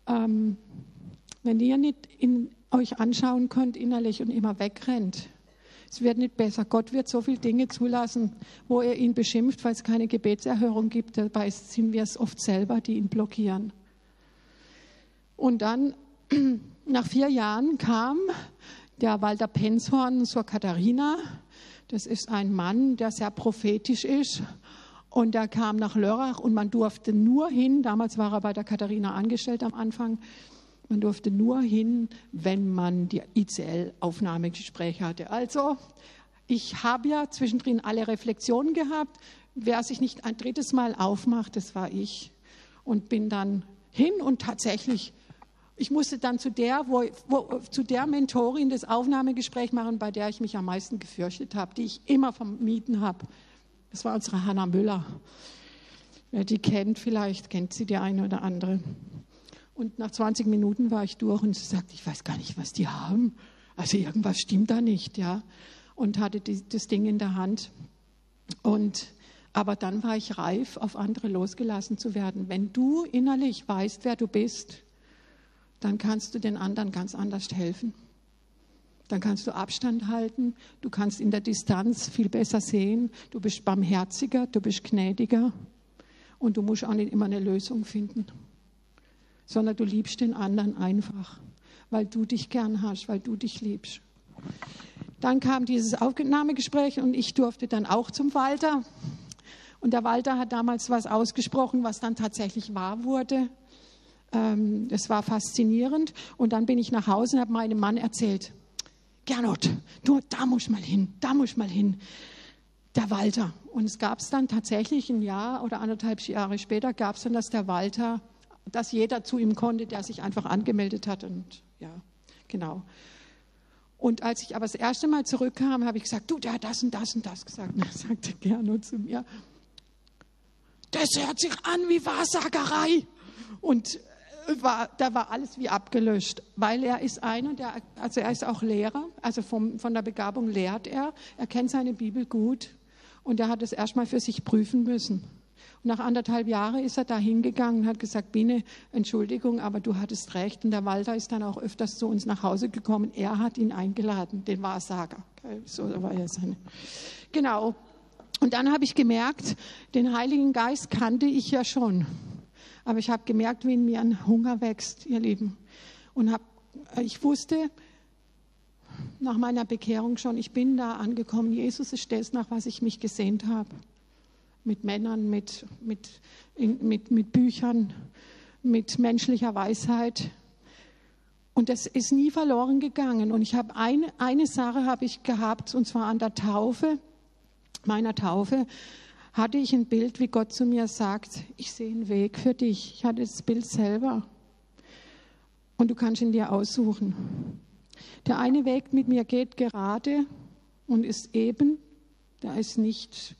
S1: wenn ihr nicht euch anschauen könnt innerlich und immer wegrennt, es wird nicht besser. Gott wird so viele Dinge zulassen, wo er ihn beschimpft, weil es keine Gebetserhörung gibt. Dabei sind wir es oft selber, die ihn blockieren. Und dann, nach 4 Jahren, kam der Walter Penzhorn zur Katharina. Das ist ein Mann, der sehr prophetisch ist. Und der kam nach Lörrach und man durfte nur hin, damals war er bei der Katharina angestellt am Anfang, man durfte nur hin, wenn man die ICL-Aufnahmegespräche hatte. Also ich habe ja zwischendrin alle Reflexionen gehabt. Wer sich nicht ein 3. Mal aufmacht, das war ich. Und bin dann hin und tatsächlich, ich musste dann zu der Mentorin das Aufnahmegespräch machen, bei der ich mich am meisten gefürchtet habe, die ich immer vermieden habe. Das war unsere Hanna Müller. Wer die kennt, vielleicht kennt sie die eine oder andere. Und nach 20 Minuten war ich durch und sie sagte, ich weiß gar nicht, was die haben. Also irgendwas stimmt da nicht, ja. Und hatte das Ding in der Hand. Aber dann war ich reif, auf andere losgelassen zu werden. Wenn du innerlich weißt, wer du bist, dann kannst du den anderen ganz anders helfen. Dann kannst du Abstand halten, du kannst in der Distanz viel besser sehen, du bist barmherziger, du bist gnädiger und du musst auch nicht immer eine Lösung finden. sondern du liebst den anderen einfach, weil du dich gern hast, weil du dich liebst. Dann kam dieses Aufnahmegespräch und ich durfte dann auch zum Walter. Und der Walter hat damals was ausgesprochen, was dann tatsächlich wahr wurde. Es war faszinierend. Und dann bin ich nach Hause und habe meinem Mann erzählt, Gernot, du, da musst mal hin, der Walter. Und es gab es dann tatsächlich ein Jahr oder 1,5 Jahre später, gab es dann, dass der Walter, dass jeder zu ihm konnte, der sich einfach angemeldet hat. Und ja, genau. Und als ich aber das erste Mal zurückkam, habe ich gesagt, du, der hat das und das und das gesagt. Und dann sagte Gernot zu mir, das hört sich an wie Wahrsagerei. Und da war alles wie abgelöscht, weil er ist er ist auch Lehrer, also von der Begabung lehrt er kennt seine Bibel gut und er hat es erstmal für sich prüfen müssen. Und nach 1,5 Jahren ist er da hingegangen und hat gesagt, Biene, Entschuldigung, aber du hattest recht. Und der Walter ist dann auch öfters zu uns nach Hause gekommen. Er hat ihn eingeladen, den Wahrsager. So war er seine. Genau. Und dann habe ich gemerkt, den Heiligen Geist kannte ich ja schon. Aber ich habe gemerkt, wie in mir ein Hunger wächst, ihr Lieben. Und ich wusste nach meiner Bekehrung schon, ich bin da angekommen. Jesus ist das, nach was ich mich gesehnt habe. Mit Männern, mit Büchern, mit menschlicher Weisheit. Und das ist nie verloren gegangen. Und ich habe eine Sache habe ich gehabt, und zwar an der Taufe, meiner Taufe, hatte ich ein Bild, wie Gott zu mir sagt, ich sehe einen Weg für dich. Ich hatte das Bild selber. Und du kannst ihn dir aussuchen. Der eine Weg mit mir geht gerade und ist eben. Der ist nicht,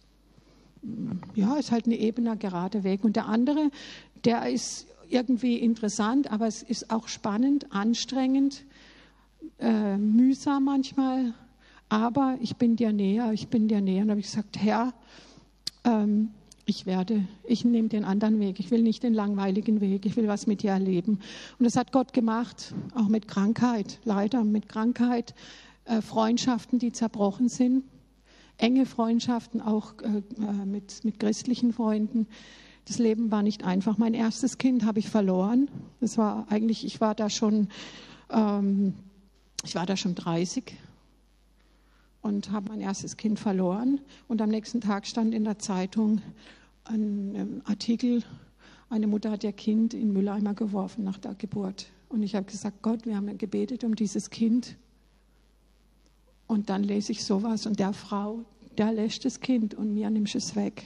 S1: ist halt ein ebener, gerader Weg. Und der andere, der ist irgendwie interessant, aber es ist auch spannend, anstrengend, mühsam manchmal. Aber ich bin dir näher. Und da habe ich gesagt, Herr, ich nehme den anderen Weg. Ich will nicht den langweiligen Weg. Ich will was mit dir erleben. Und das hat Gott gemacht, auch mit Krankheit, leider mit Krankheit, Freundschaften, die zerbrochen sind, enge Freundschaften, auch mit christlichen Freunden. Das Leben war nicht einfach. Mein erstes Kind habe ich verloren. Ich war da schon 30. Und habe mein erstes Kind verloren. Und am nächsten Tag stand in der Zeitung ein Artikel, eine Mutter hat ihr Kind in den Mülleimer geworfen nach der Geburt. Und ich habe gesagt, Gott, wir haben gebetet um dieses Kind. Und dann lese ich sowas und der Frau, der lässt das Kind und mir nimmst es weg.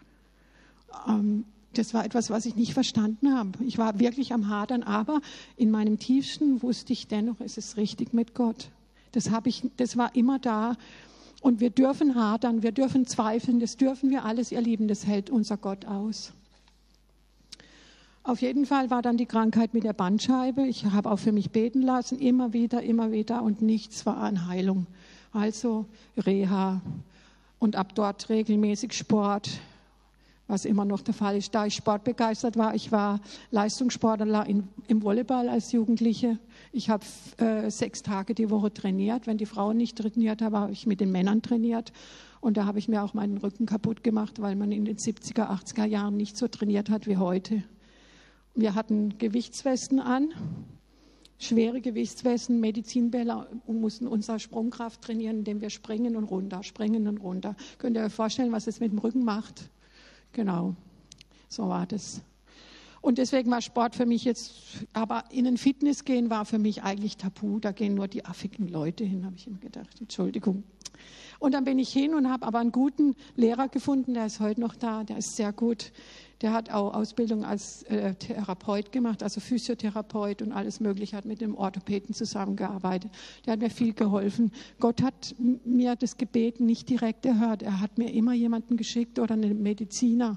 S1: Das war etwas, was ich nicht verstanden habe. Ich war wirklich am Hadern, aber in meinem Tiefsten wusste ich dennoch, es ist richtig mit Gott. Das war immer da. Und wir dürfen hadern, wir dürfen zweifeln, das dürfen wir alles, ihr Lieben, das hält unser Gott aus. Auf jeden Fall war dann die Krankheit mit der Bandscheibe. Ich habe auch für mich beten lassen, immer wieder und nichts war an Heilung. Also Reha und ab dort regelmäßig Sport, was immer noch der Fall ist. Da ich sportbegeistert war, ich war Leistungssportler im Volleyball als Jugendliche. Ich habe 6 Tage die Woche trainiert. Wenn die Frauen nicht trainiert haben, habe ich mit den Männern trainiert. Und da habe ich mir auch meinen Rücken kaputt gemacht, weil man in den 70er, 80er Jahren nicht so trainiert hat wie heute. Wir hatten Gewichtswesten an, schwere Gewichtswesten, Medizinbälle und mussten unsere Sprungkraft trainieren, indem wir springen und runter. Könnt ihr euch vorstellen, was das mit dem Rücken macht? Genau, so war das. Und deswegen war Sport für mich jetzt, aber in ein Fitness gehen war für mich eigentlich tabu. Da gehen nur die affigen Leute hin, habe ich ihm gedacht. Entschuldigung. Und dann bin ich hin und habe aber einen guten Lehrer gefunden, der ist heute noch da, der ist sehr gut. Der hat auch Ausbildung als Therapeut gemacht, also Physiotherapeut und alles Mögliche, hat mit dem Orthopäden zusammengearbeitet. Der hat mir viel geholfen. Gott hat mir das Gebet nicht direkt erhört. Er hat mir immer jemanden geschickt oder einen Mediziner.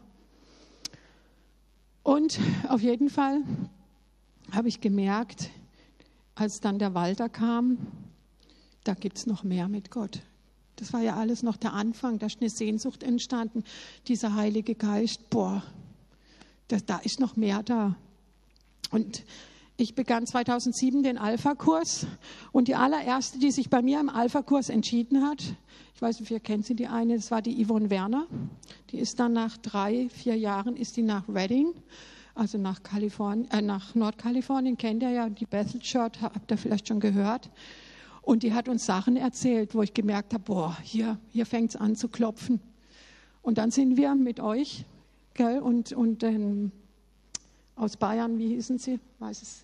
S1: Und auf jeden Fall habe ich gemerkt, als dann der Walter kam, da gibt es noch mehr mit Gott. Das war ja alles noch der Anfang, da ist eine Sehnsucht entstanden, dieser Heilige Geist, da ist noch mehr da. Und ich begann 2007 den Alpha-Kurs und die allererste, die sich bei mir im Alpha-Kurs entschieden hat, ich weiß nicht, ihr kennt sie, die eine, das war die Yvonne Werner, die ist dann nach 3-4 Jahren, ist die nach Reading also nach Nordkalifornien, kennt ihr ja, die Bethel Church, habt ihr vielleicht schon gehört. Und die hat uns Sachen erzählt, wo ich gemerkt habe, boah, hier fängt es an zu klopfen. Und dann sind wir mit euch, gell, und aus Bayern, wie hießen sie? Weiß es,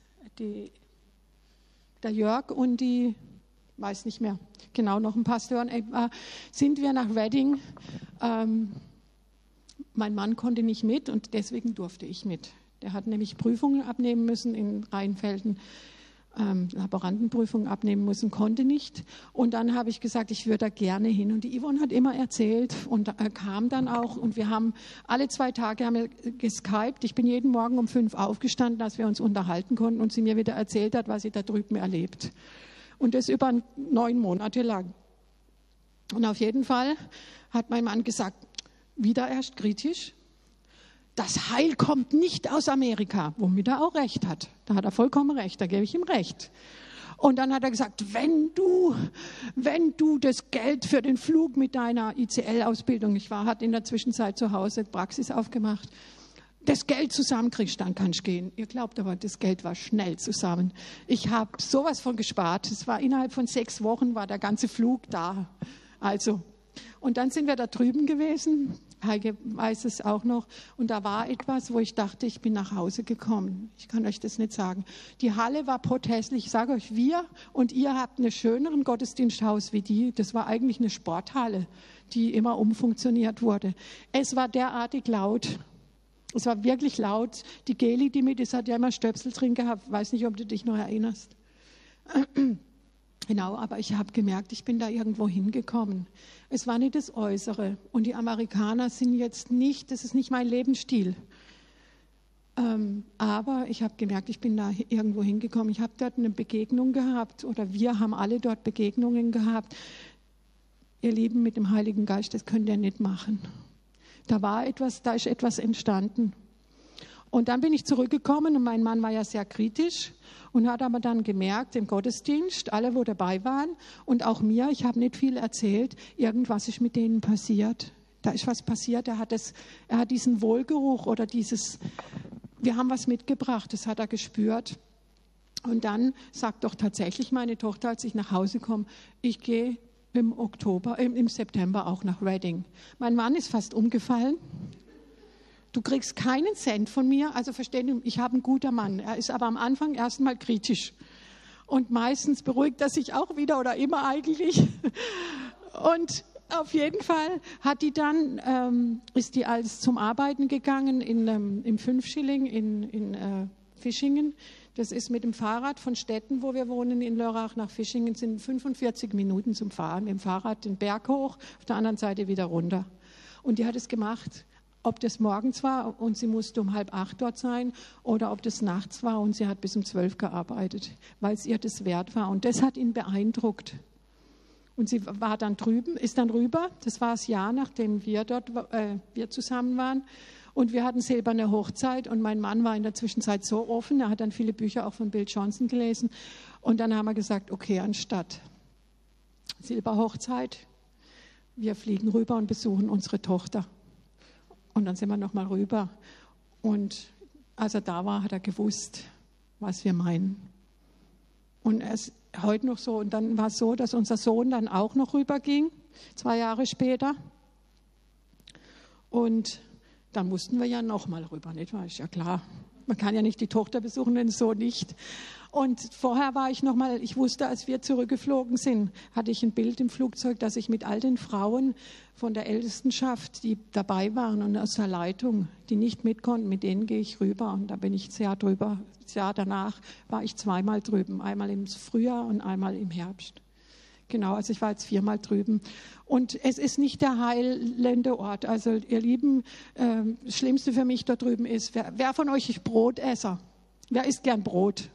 S1: der Jörg und die, weiß nicht mehr, genau, noch ein Pastor, sind wir nach Redding. Mein Mann konnte nicht mit und deswegen durfte ich mit. Der hat nämlich Prüfungen abnehmen müssen in Rheinfelden, Laborantenprüfungen abnehmen müssen, konnte nicht. Und dann habe ich gesagt, ich würde da gerne hin. Und die Yvonne hat immer erzählt und kam dann auch. Und wir haben alle 2 Tage haben wir geskypt. Ich bin jeden Morgen um 5 aufgestanden, dass wir uns unterhalten konnten und sie mir wieder erzählt hat, was sie da drüben erlebt. Und das über 9 Monate lang. Und auf jeden Fall hat mein Mann gesagt, wieder erst kritisch, das Heil kommt nicht aus Amerika, womit er auch recht hat. Da hat er vollkommen recht, da gebe ich ihm recht. Und dann hat er gesagt, wenn du das Geld für den Flug mit deiner ICL-Ausbildung, hat in der Zwischenzeit zu Hause Praxis aufgemacht, das Geld zusammenkriegst, dann kannst du gehen. Ihr glaubt aber, das Geld war schnell zusammen. Ich habe sowas von gespart. Es war innerhalb von 6 Wochen war der ganze Flug da. Also, und dann sind wir da drüben gewesen. Heike weiß es auch noch. Und da war etwas, wo ich dachte, ich bin nach Hause gekommen. Ich kann euch das nicht sagen. Die Halle war pothässlich. Ich sage euch, wir und ihr habt einen schöneren Gottesdiensthaus wie die. Das war eigentlich eine Sporthalle, die immer umfunktioniert wurde. Es war derartig laut. Es war wirklich laut. Die Geli, die mit ist, hat ja immer Stöpsel drin gehabt. Ich weiß nicht, ob du dich noch erinnerst. Genau, aber ich habe gemerkt, ich bin da irgendwo hingekommen. Es war nicht das Äußere. Und die Amerikaner sind jetzt nicht, das ist nicht mein Lebensstil. Aber ich habe gemerkt, ich bin da irgendwo hingekommen. Ich habe dort eine Begegnung gehabt, oder wir haben alle dort Begegnungen gehabt. Ihr Lieben, mit dem Heiligen Geist, das könnt ihr nicht machen. Da ist etwas entstanden. Und dann bin ich zurückgekommen und mein Mann war ja sehr kritisch und hat aber dann gemerkt, im Gottesdienst, alle, wo dabei waren und auch mir, ich habe nicht viel erzählt, irgendwas ist mit denen passiert. Da ist was passiert, er hat diesen Wohlgeruch oder wir haben was mitgebracht, das hat er gespürt. Und dann sagt doch tatsächlich meine Tochter, als ich nach Hause komme, ich gehe im September auch nach Redding. Mein Mann ist fast umgefallen. Du kriegst keinen Cent von mir, also verstehen Sie, ich habe einen guten Mann. Er ist aber am Anfang erstmal kritisch. Und meistens beruhigt er sich auch wieder oder immer eigentlich. Und auf jeden Fall ist die als zum Arbeiten gegangen im 5-Schilling in Fischingen. Das ist mit dem Fahrrad von Stetten, wo wir wohnen, in Lörrach nach Fischingen, sind 45 Minuten zum Fahren. Mit dem Fahrrad den Berg hoch, auf der anderen Seite wieder runter. Und die hat es gemacht. Ob das morgens war und sie musste um 7:30 dort sein oder ob das nachts war und sie hat bis um 12 gearbeitet, weil es ihr das wert war. Und das hat ihn beeindruckt. Und sie war dann drüben, ist dann rüber. Das war das Jahr, nachdem wir zusammen waren. Und wir hatten silberne Hochzeit und mein Mann war in der Zwischenzeit so offen. Er hat dann viele Bücher auch von Bill Johnson gelesen. Und dann haben wir gesagt, okay, anstatt Silberhochzeit, wir fliegen rüber und besuchen unsere Tochter. Und dann sind wir nochmal rüber. Und als er da war, hat er gewusst, was wir meinen. Und er ist heute noch so. Und dann war es so, dass unser Sohn dann auch noch rüberging, 2 Jahre später. Und dann mussten wir ja nochmal rüber, nicht wahr? Ist ja klar. Man kann ja nicht die Tochter besuchen, den Sohn nicht. Und vorher war ich nochmal, ich wusste, als wir zurückgeflogen sind, hatte ich ein Bild im Flugzeug, dass ich mit all den Frauen von der Ältestenschaft, die dabei waren und aus der Leitung, die nicht mit konnten, mit denen gehe ich rüber. Und da bin ich das Jahr drüber. Das Jahr danach war ich 2-mal drüben, einmal im Frühjahr und einmal im Herbst. Genau, also ich war jetzt 4-mal drüben. Und es ist nicht der heilende Ort. Also ihr Lieben, das Schlimmste für mich da drüben ist, wer von euch ist Brotesser? Wer isst gern Brot?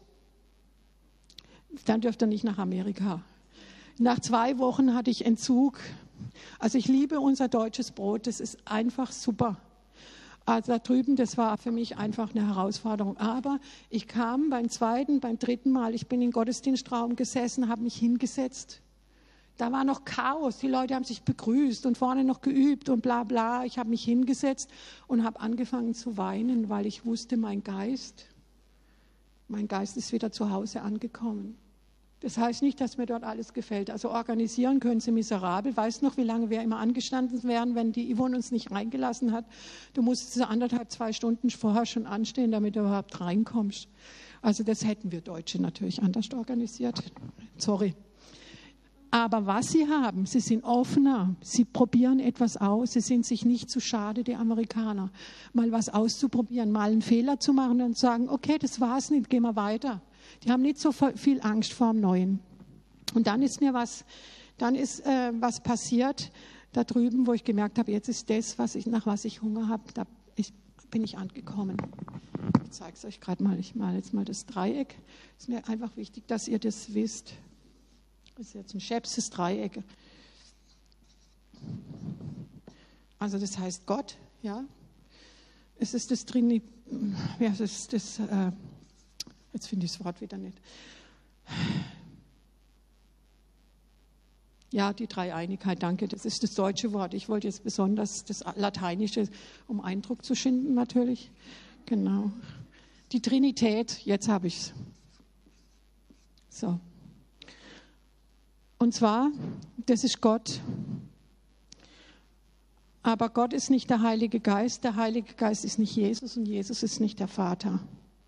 S1: Dann dürft ihr nicht nach Amerika. Nach 2 Wochen hatte ich Entzug. Also ich liebe unser deutsches Brot, das ist einfach super. Also da drüben, das war für mich einfach eine Herausforderung. Aber ich kam beim 2., beim 3. Mal, ich bin im Gottesdienstraum gesessen, habe mich hingesetzt. Da war noch Chaos. Die Leute haben sich begrüßt und vorne noch geübt und bla bla. Ich habe mich hingesetzt und habe angefangen zu weinen, weil ich wusste, mein Geist ist wieder zu Hause angekommen. Das heißt nicht, dass mir dort alles gefällt. Also organisieren können sie miserabel. Weißt noch, wie lange wir immer angestanden wären, wenn die Yvonne uns nicht reingelassen hat? Du musstest 1,5, 2 Stunden vorher schon anstehen, damit du überhaupt reinkommst. Also das hätten wir Deutsche natürlich anders organisiert. Sorry. Aber was sie haben, sie sind offener, sie probieren etwas aus, sie sind sich nicht zu schade, die Amerikaner, mal was auszuprobieren, mal einen Fehler zu machen und sagen, okay, das war's nicht, gehen wir weiter. Die haben nicht so viel Angst vor dem Neuen. Und dann ist was passiert da drüben, wo ich gemerkt habe, jetzt ist das, nach was ich Hunger habe, bin ich angekommen. Ich zeige es euch gerade mal. Ich male jetzt mal das Dreieck. Es ist mir einfach wichtig, dass ihr das wisst. Das ist jetzt ein schäbsches Dreieck. Also das heißt Gott, ja. Es ist das jetzt finde ich das Wort wieder nicht. Ja, die Dreieinigkeit, danke. Das ist das deutsche Wort. Ich wollte jetzt besonders das lateinische, um Eindruck zu schinden natürlich. Genau. Die Trinität, jetzt habe ich es. So. Und zwar, das ist Gott. Aber Gott ist nicht der Heilige Geist. Der Heilige Geist ist nicht Jesus und Jesus ist nicht der Vater.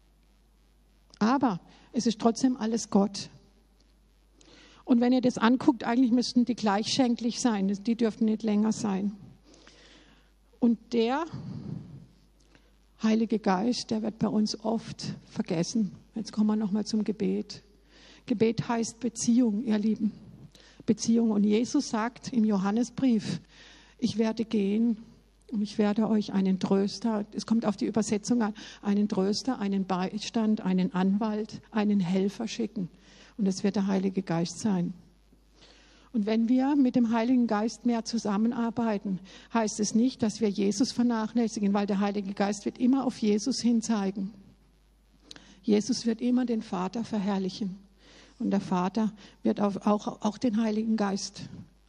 S1: Aber es ist trotzdem alles Gott. Und wenn ihr das anguckt, eigentlich müssten die gleichschenklich sein. Die dürften nicht länger sein. Und der Heilige Geist, der wird bei uns oft vergessen. Jetzt kommen wir nochmal zum Gebet. Gebet heißt Beziehung, ihr Lieben. Beziehung. Und Jesus sagt im Johannesbrief, ich werde gehen und ich werde euch einen Tröster, es kommt auf die Übersetzung an, einen Tröster, einen Beistand, einen Anwalt, einen Helfer schicken. Und es wird der Heilige Geist sein. Und wenn wir mit dem Heiligen Geist mehr zusammenarbeiten, heißt es nicht, dass wir Jesus vernachlässigen, weil der Heilige Geist wird immer auf Jesus hinzeigen. Jesus wird immer den Vater verherrlichen. Und der Vater wird auch den Heiligen Geist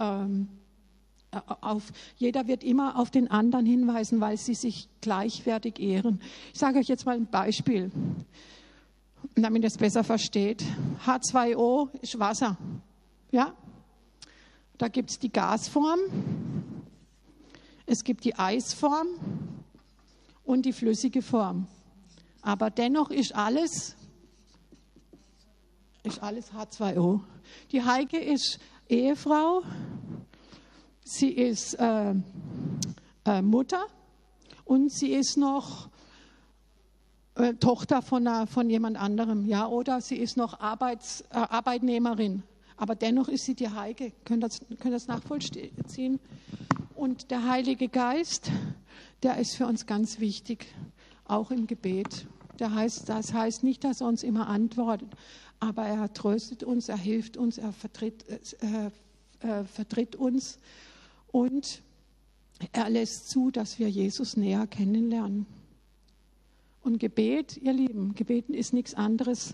S1: jeder wird immer auf den anderen hinweisen, weil sie sich gleichwertig ehren. Ich sage euch jetzt mal ein Beispiel, damit ihr es besser versteht. H2O ist Wasser. Ja? Da gibt es die Gasform, es gibt die Eisform und die flüssige Form. Aber dennoch ist alles H2O. Die Heike ist Ehefrau. Sie ist Mutter und sie ist noch Tochter von jemand anderem, ja, oder sie ist noch Arbeitnehmerin. Aber dennoch ist sie die Heike. Könnt ihr das nachvollziehen? Und der Heilige Geist, der ist für uns ganz wichtig, auch im Gebet. Das heißt nicht, dass er uns immer antwortet, aber er tröstet uns, er hilft uns, er vertritt uns. Und er lässt zu, dass wir Jesus näher kennenlernen. Und Gebet, ihr Lieben, Gebeten ist nichts anderes,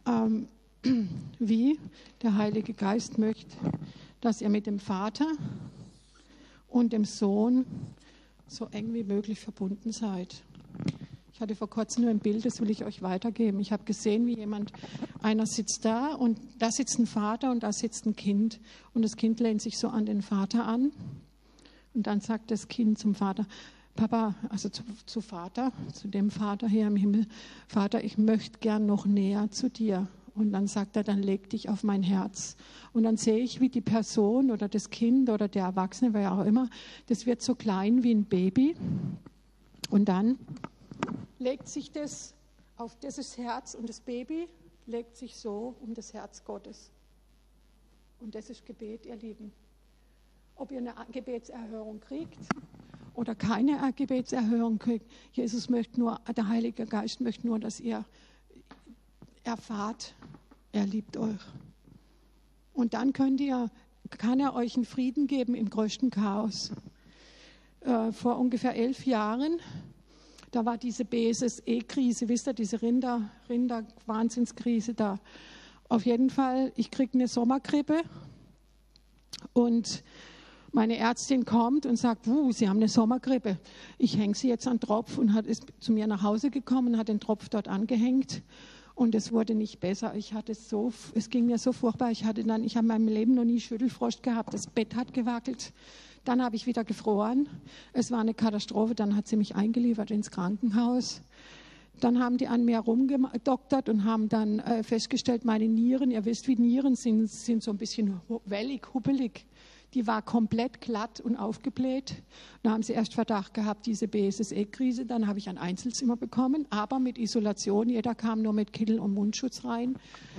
S1: wie der Heilige Geist möchte, dass ihr mit dem Vater und dem Sohn so eng wie möglich verbunden seid. Ich hatte vor kurzem nur ein Bild, das will ich euch weitergeben. Ich habe gesehen, wie einer sitzt da und da sitzt ein Vater und da sitzt ein Kind. Und das Kind lehnt sich so an den Vater an. Und dann sagt das Kind zum Vater, Papa, also zu dem Vater hier im Himmel, Vater, ich möchte gern noch näher zu dir. Und dann sagt er, dann leg dich auf mein Herz. Und dann sehe ich, wie die Person oder das Kind oder der Erwachsene, wer auch immer, das wird so klein wie ein Baby. Und dann legt sich das auf dieses Herz und das Baby legt sich so um das Herz Gottes. Und das ist Gebet, ihr Lieben. Ob ihr eine Gebetserhörung kriegt oder keine Gebetserhörung kriegt, der Heilige Geist möchte nur, dass ihr erfahrt, er liebt euch. Und dann kann er euch einen Frieden geben im größten Chaos. Vor ungefähr 11 Jahren, da war diese BSE-Krise, wisst ihr, diese Rinder-Wahnsinnskrise da. Auf jeden Fall, ich kriege eine Sommergrippe Und meine Ärztin kommt und sagt, Sie haben eine Sommergrippe. Ich hänge Sie jetzt an den Tropf, und ist zu mir nach Hause gekommen, hat den Tropf dort angehängt. Und es wurde nicht besser. Es ging mir so furchtbar. Ich habe in meinem Leben noch nie Schüttelfrost gehabt. Das Bett hat gewackelt. Dann habe ich wieder gefroren. Es war eine Katastrophe. Dann hat sie mich eingeliefert ins Krankenhaus. Dann haben die an mir rumgedoktert und haben dann festgestellt, meine Nieren, ihr wisst, wie Nieren sind so ein bisschen wellig, huppelig. Die war komplett glatt und aufgebläht. Da haben sie erst Verdacht gehabt, diese BSSE-Krise. Dann habe ich ein Einzelzimmer bekommen, aber mit Isolation. Jeder kam nur mit Kittel und Mundschutz rein.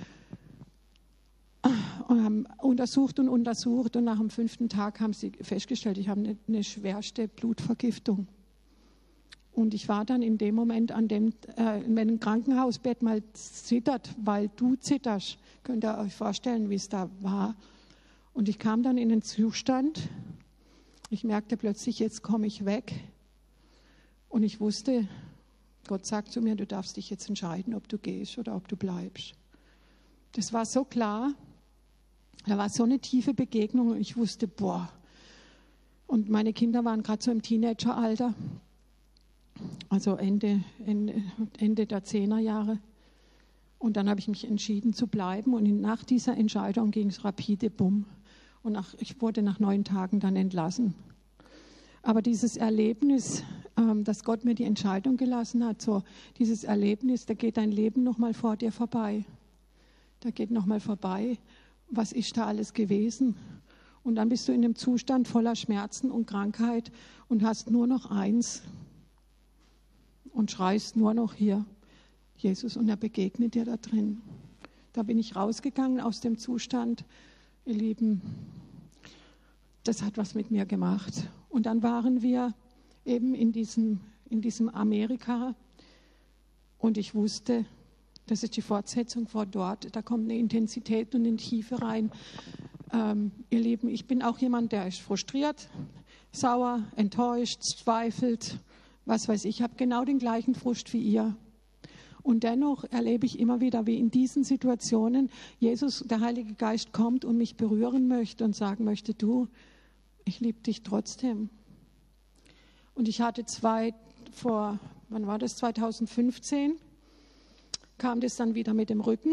S1: Und haben untersucht. Und nach dem 5. Tag haben sie festgestellt, ich habe eine schwerste Blutvergiftung. Und ich war dann in dem Moment wenn ein Krankenhausbett mal zittert, weil du zitterst, könnt ihr euch vorstellen, wie es da war. Und ich kam dann in den Zustand, ich merkte plötzlich, jetzt komme ich weg. Und ich wusste, Gott sagt zu mir, du darfst dich jetzt entscheiden, ob du gehst oder ob du bleibst. Das war so klar, da war so eine tiefe Begegnung und ich wusste, Und meine Kinder waren gerade so im Teenageralter, also Ende der 10er Jahre. Und dann habe ich mich entschieden zu bleiben und nach dieser Entscheidung ging es rapide, bumm. Und ich wurde nach 9 Tagen dann entlassen. Aber dieses Erlebnis, dass Gott mir die Entscheidung gelassen hat, so dieses Erlebnis, da geht dein Leben nochmal vor dir vorbei. Da geht nochmal vorbei, was ist da alles gewesen? Und dann bist du in einem Zustand voller Schmerzen und Krankheit und hast nur noch eins und schreist nur noch hier, Jesus, und er begegnet dir da drin. Da bin ich rausgegangen aus dem Zustand, ihr Lieben, das hat was mit mir gemacht. Und dann waren wir eben in diesem Amerika und ich wusste, das ist die Fortsetzung von dort, da kommt eine Intensität und eine Tiefe rein. Ihr Lieben, ich bin auch jemand, der ist frustriert, sauer, enttäuscht, zweifelt, was weiß ich, habe genau den gleichen Frust wie ihr. Und dennoch erlebe ich immer wieder, wie in diesen Situationen Jesus, der Heilige Geist, kommt und mich berühren möchte und sagen möchte, du, ich liebe dich trotzdem. Und ich hatte wann war das, 2015, kam das dann wieder mit dem Rücken.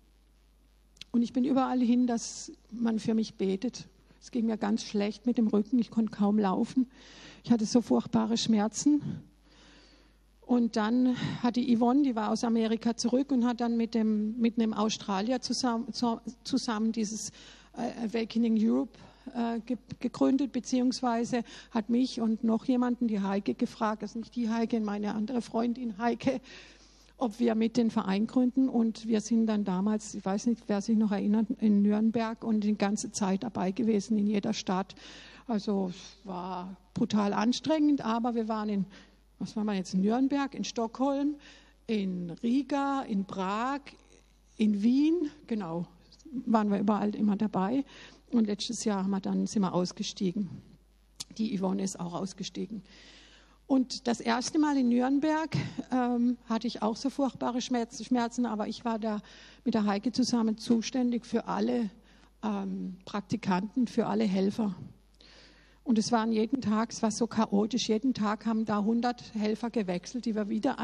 S1: Und ich bin überall hin, dass man für mich betet. Es ging mir ganz schlecht mit dem Rücken, ich konnte kaum laufen. Ich hatte so furchtbare Schmerzen. Und dann hat die Yvonne, die war aus Amerika zurück und hat dann mit einem Australier zusammen dieses Awakening Europe gegründet, beziehungsweise hat mich und noch jemanden, die Heike, gefragt, das ist nicht die Heike, meine andere Freundin Heike, ob wir mit den Verein gründen. Und wir sind dann damals, ich weiß nicht, wer sich noch erinnert, in Nürnberg und die ganze Zeit dabei gewesen, in jeder Stadt. Also es war brutal anstrengend, aber wir waren was war man jetzt, in Nürnberg, in Stockholm, in Riga, in Prag, in Wien, genau, waren wir überall immer dabei. Und letztes Jahr sind wir ausgestiegen. Die Yvonne ist auch ausgestiegen. Und das erste Mal in Nürnberg hatte ich auch so furchtbare Schmerzen, aber ich war da mit der Heike zusammen zuständig für alle Praktikanten, für alle Helfer. Und es war so chaotisch, jeden Tag haben da 100 Helfer gewechselt, die wir wieder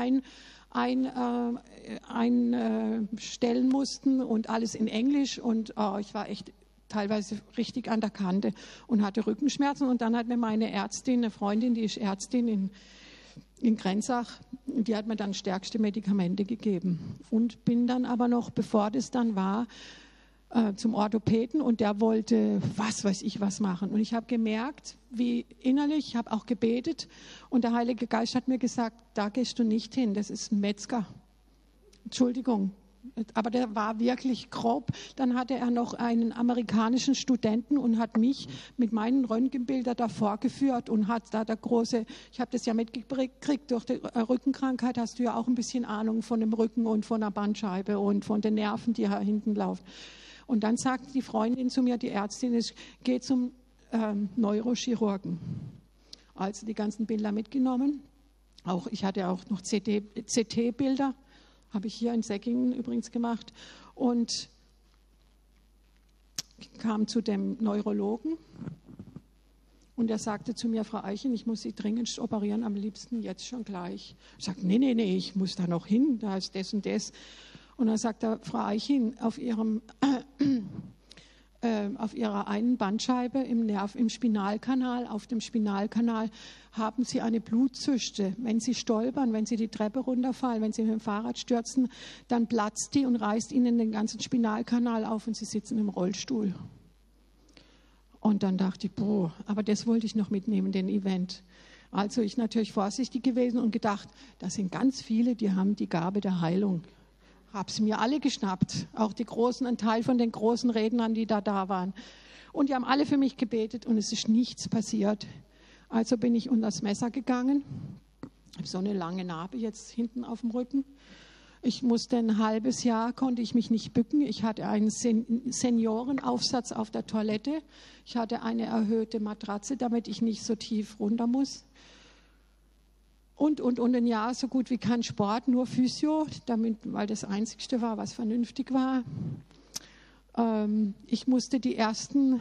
S1: einstellen mussten und alles in Englisch. Und ich war echt teilweise richtig an der Kante und hatte Rückenschmerzen. Und dann hat mir meine Ärztin, eine Freundin, die ist Ärztin in Grenzach, die hat mir dann stärkste Medikamente gegeben. Und bin dann aber noch, bevor das dann war, zum Orthopäden und der wollte was weiß ich was machen. Und ich habe gemerkt, wie innerlich, ich habe auch gebetet und der Heilige Geist hat mir gesagt, da gehst du nicht hin, das ist ein Metzger. Entschuldigung, aber der war wirklich grob. Dann hatte er noch einen amerikanischen Studenten und hat mich mit meinen Röntgenbildern da vorgeführt und hat da ich habe das ja mitgekriegt, durch die Rückenkrankheit hast du ja auch ein bisschen Ahnung von dem Rücken und von der Bandscheibe und von den Nerven, die da hinten laufen. Und dann sagt die Freundin zu mir, die Ärztin, geh zum Neurochirurgen. Also die ganzen Bilder mitgenommen. Ich hatte auch noch CT-Bilder, habe ich hier in Säckingen übrigens gemacht. Und kam zu dem Neurologen und er sagte zu mir, Frau Eichen, ich muss Sie dringend operieren, am liebsten jetzt schon gleich. Ich sagte, nee, ich muss da noch hin, da ist das und das. Und dann sagt er, Frau Eichen, auf Ihrer einen Bandscheibe im Spinalkanal, auf dem Spinalkanal haben Sie eine Blutzyste. Wenn Sie stolpern, wenn Sie die Treppe runterfallen, wenn Sie mit dem Fahrrad stürzen, dann platzt die und reißt Ihnen den ganzen Spinalkanal auf und Sie sitzen im Rollstuhl. Und dann dachte ich, aber das wollte ich noch mitnehmen, den Event. Also ich natürlich vorsichtig gewesen und gedacht, das sind ganz viele, die haben die Gabe der Heilung. Habe sie mir alle geschnappt, auch ein Teil von den großen Rednern, die da waren. Und die haben alle für mich gebetet und es ist nichts passiert. Also bin ich unter das Messer gegangen. Ich habe so eine lange Narbe jetzt hinten auf dem Rücken. Ich musste ein halbes Jahr, konnte ich mich nicht bücken. Ich hatte einen Seniorenaufsatz auf der Toilette. Ich hatte eine erhöhte Matratze, damit ich nicht so tief runter muss. Und ein Jahr so gut wie kein Sport, nur Physio, weil das Einzigste war, was vernünftig war. Ich musste die ersten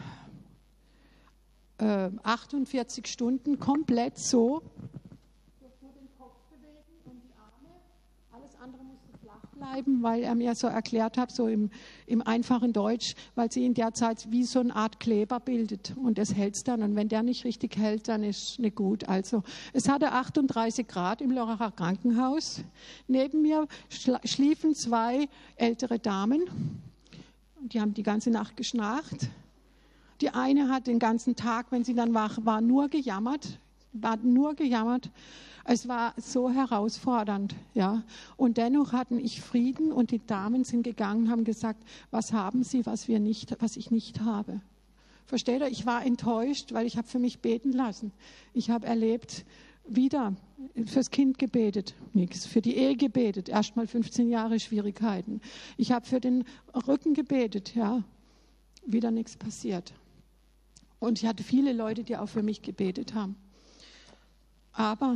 S1: 48 Stunden komplett so nur den Kopf bewegen und die Arme. Alles andere musste flach bleiben, weil er mir so erklärt hat, so im einfachen Deutsch, weil sie in der Zeit wie so eine Art Kleber bildet und das hält dann. Und wenn der nicht richtig hält, dann ist es nicht gut. Also es hatte 38 Grad im Lörracher Krankenhaus. Neben mir schliefen 2 ältere Damen. Die haben die ganze Nacht geschnarcht. Die eine hat den ganzen Tag, wenn sie dann wach war, nur gejammert. Es war so herausfordernd, ja. Und dennoch hatten ich Frieden und die Damen sind gegangen, haben gesagt, was haben Sie, was ich nicht habe. Versteht ihr? Ich war enttäuscht, weil ich habe für mich beten lassen. Ich habe erlebt, wieder fürs Kind gebetet, nichts. Für die Ehe gebetet, erst mal 15 Jahre Schwierigkeiten. Ich habe für den Rücken gebetet, ja. Wieder nichts passiert. Und ich hatte viele Leute, die auch für mich gebetet haben. Aber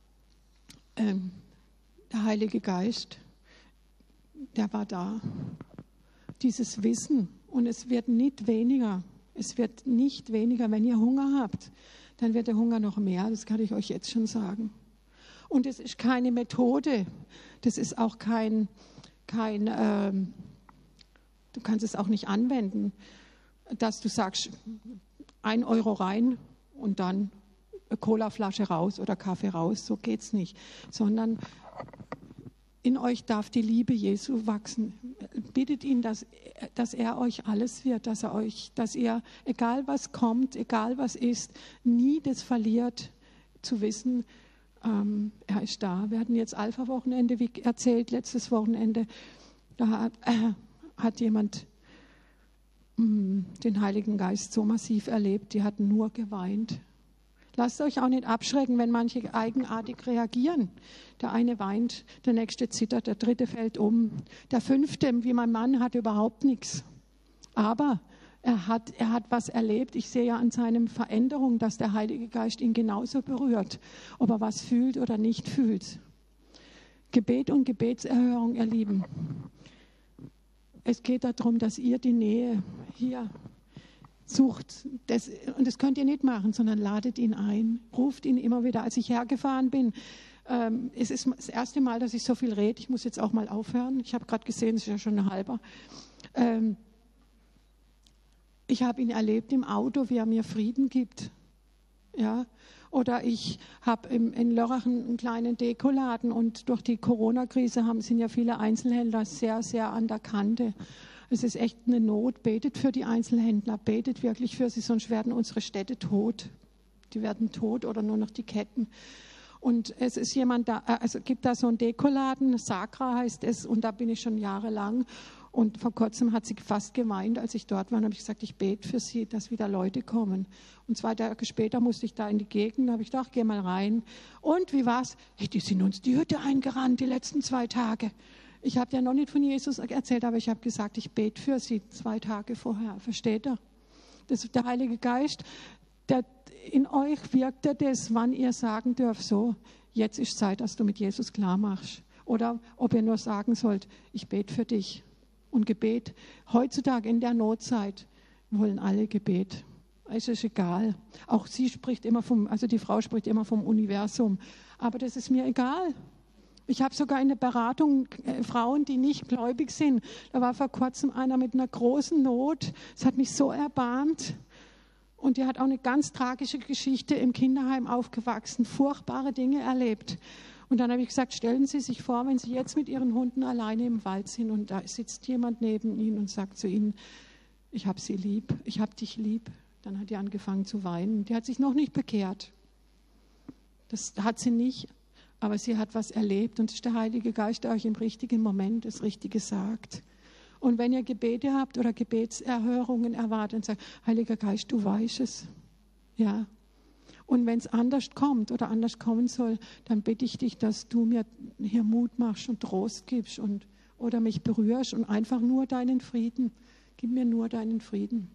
S1: der Heilige Geist, der war da. Dieses Wissen. Und es wird nicht weniger. Es wird nicht weniger. Wenn ihr Hunger habt, dann wird der Hunger noch mehr. Das kann ich euch jetzt schon sagen. Und es ist keine Methode. Das ist auch du kannst es auch nicht anwenden, dass du sagst, 1 Euro rein und dann eine Colaflasche raus oder Kaffee raus. So geht es nicht. Sondern in euch darf die Liebe Jesu wachsen. Bittet ihn, dass er euch alles wird, dass ihr, egal was kommt, egal was ist, nie das verliert, zu wissen, er ist da. Wir hatten jetzt Alpha-Wochenende, wie erzählt, letztes Wochenende. Da hat jemand den Heiligen Geist so massiv erlebt, die hatten nur geweint. Lasst euch auch nicht abschrecken, wenn manche eigenartig reagieren. Der eine weint, der nächste zittert, der dritte fällt um. Der fünfte, wie mein Mann, hat überhaupt nichts. Aber er hat was erlebt. Ich sehe ja an seiner Veränderung, dass der Heilige Geist ihn genauso berührt, ob er was fühlt oder nicht fühlt. Gebet und Gebetserhörung, ihr Lieben. Es geht darum, dass ihr die Nähe hier sucht. Und das könnt ihr nicht machen, sondern ladet ihn ein. Ruft ihn immer wieder. Als ich hergefahren bin, es ist das erste Mal, dass ich so viel rede. Ich muss jetzt auch mal aufhören. Ich habe gerade gesehen, es ist ja schon eine halbe. Ich habe ihn erlebt im Auto, wie er mir Frieden gibt. Ja. Oder ich habe in Lörrach einen kleinen Dekoladen und durch die Corona-Krise sind ja viele Einzelhändler sehr, sehr an der Kante. Es ist echt eine Not. Betet für die Einzelhändler, betet wirklich für sie, sonst werden unsere Städte tot. Die werden tot oder nur noch die Ketten. Und es ist jemand da, also gibt da so einen Dekoladen, Sakra heißt es, und da bin ich schon jahrelang. Und vor kurzem hat sie fast geweint, als ich dort war. Und habe ich gesagt, ich bete für sie, dass wieder Leute kommen. Und 2 Tage später musste ich da in die Gegend. Da habe ich gedacht, geh mal rein. Und wie war's? Hey, die sind uns die Hütte eingerannt, die letzten 2 Tage. Ich habe ja noch nicht von Jesus erzählt, aber ich habe gesagt, ich bete für sie 2 Tage vorher. Versteht ihr? Das ist der Heilige Geist. In euch wirkt er das, wann ihr sagen dürft, so, jetzt ist Zeit, dass du mit Jesus klar machst. Oder ob ihr nur sagen sollt, ich bete für dich. Und Gebet heutzutage in der Notzeit wollen alle Gebet. Es ist egal. Auch sie spricht immer die Frau spricht immer vom Universum. Aber das ist mir egal. Ich habe sogar in der Beratung Frauen, die nicht gläubig sind. Da war vor kurzem einer mit einer großen Not. Es hat mich so erbarmt. Und die hat auch eine ganz tragische Geschichte im Kinderheim aufgewachsen, furchtbare Dinge erlebt. Und dann habe ich gesagt, stellen Sie sich vor, wenn Sie jetzt mit Ihren Hunden alleine im Wald sind und da sitzt jemand neben Ihnen und sagt zu Ihnen, ich habe Sie lieb, ich habe dich lieb. Dann hat die angefangen zu weinen. Die hat sich noch nicht bekehrt. Das hat sie nicht, aber sie hat was erlebt. Und es ist der Heilige Geist, der euch im richtigen Moment das Richtige sagt. Und wenn ihr Gebete habt oder Gebetserhörungen erwartet und sagt, Heiliger Geist, du weißt es. Ja. Und wenn es anders kommt oder anders kommen soll, dann bitte ich dich, dass du mir hier Mut machst und Trost gibst oder mich berührst und einfach nur deinen Frieden. Gib mir nur deinen Frieden.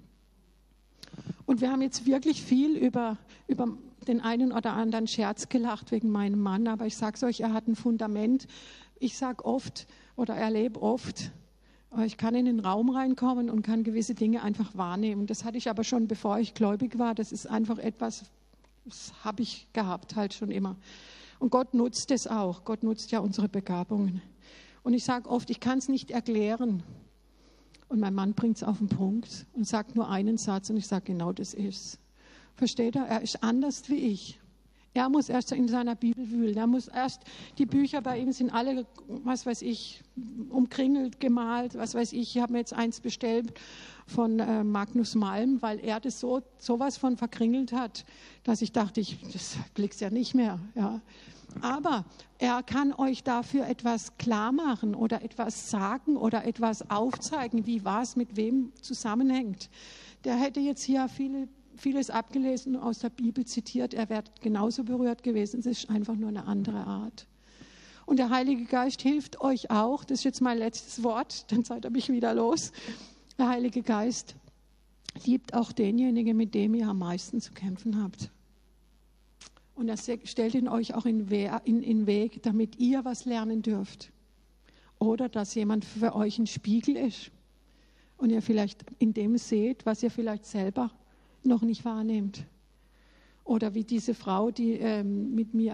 S1: Und wir haben jetzt wirklich viel über den einen oder anderen Scherz gelacht wegen meinem Mann, aber ich sage es euch, er hat ein Fundament. Ich sage oft oder erlebe oft, ich kann in den Raum reinkommen und kann gewisse Dinge einfach wahrnehmen. Das hatte ich aber schon, bevor ich gläubig war. Das ist einfach etwas, das habe ich gehabt halt schon immer. Und Gott nutzt es auch. Gott nutzt ja unsere Begabungen. Und ich sage oft, ich kann es nicht erklären. Und mein Mann bringt es auf den Punkt und sagt nur einen Satz und ich sage, genau das ist's. Versteht er? Er ist anders wie ich. Er muss erst in seiner Bibel wühlen. Er muss erst, die Bücher bei ihm sind alle, was weiß ich, umkringelt, gemalt, was weiß ich. Ich habe mir jetzt eins bestellt von Magnus Malm, weil er das sowas von verkringelt hat, dass ich dachte, das blickst ja nicht mehr. Ja. Aber er kann euch dafür etwas klar machen oder etwas sagen oder etwas aufzeigen, wie was mit wem zusammenhängt. Der hätte jetzt hier vieles abgelesen und aus der Bibel zitiert. Er wäre genauso berührt gewesen. Es ist einfach nur eine andere Art. Und der Heilige Geist hilft euch auch. Das ist jetzt mein letztes Wort, dann seid ihr mich wieder los. Der Heilige Geist liebt auch denjenigen, mit dem ihr am meisten zu kämpfen habt. Und er stellt ihn euch auch in Weg, damit ihr was lernen dürft. Oder dass jemand für euch ein Spiegel ist. Und ihr vielleicht in dem seht, was ihr vielleicht selber noch nicht wahrnehmt. Oder wie diese Frau, die mit mir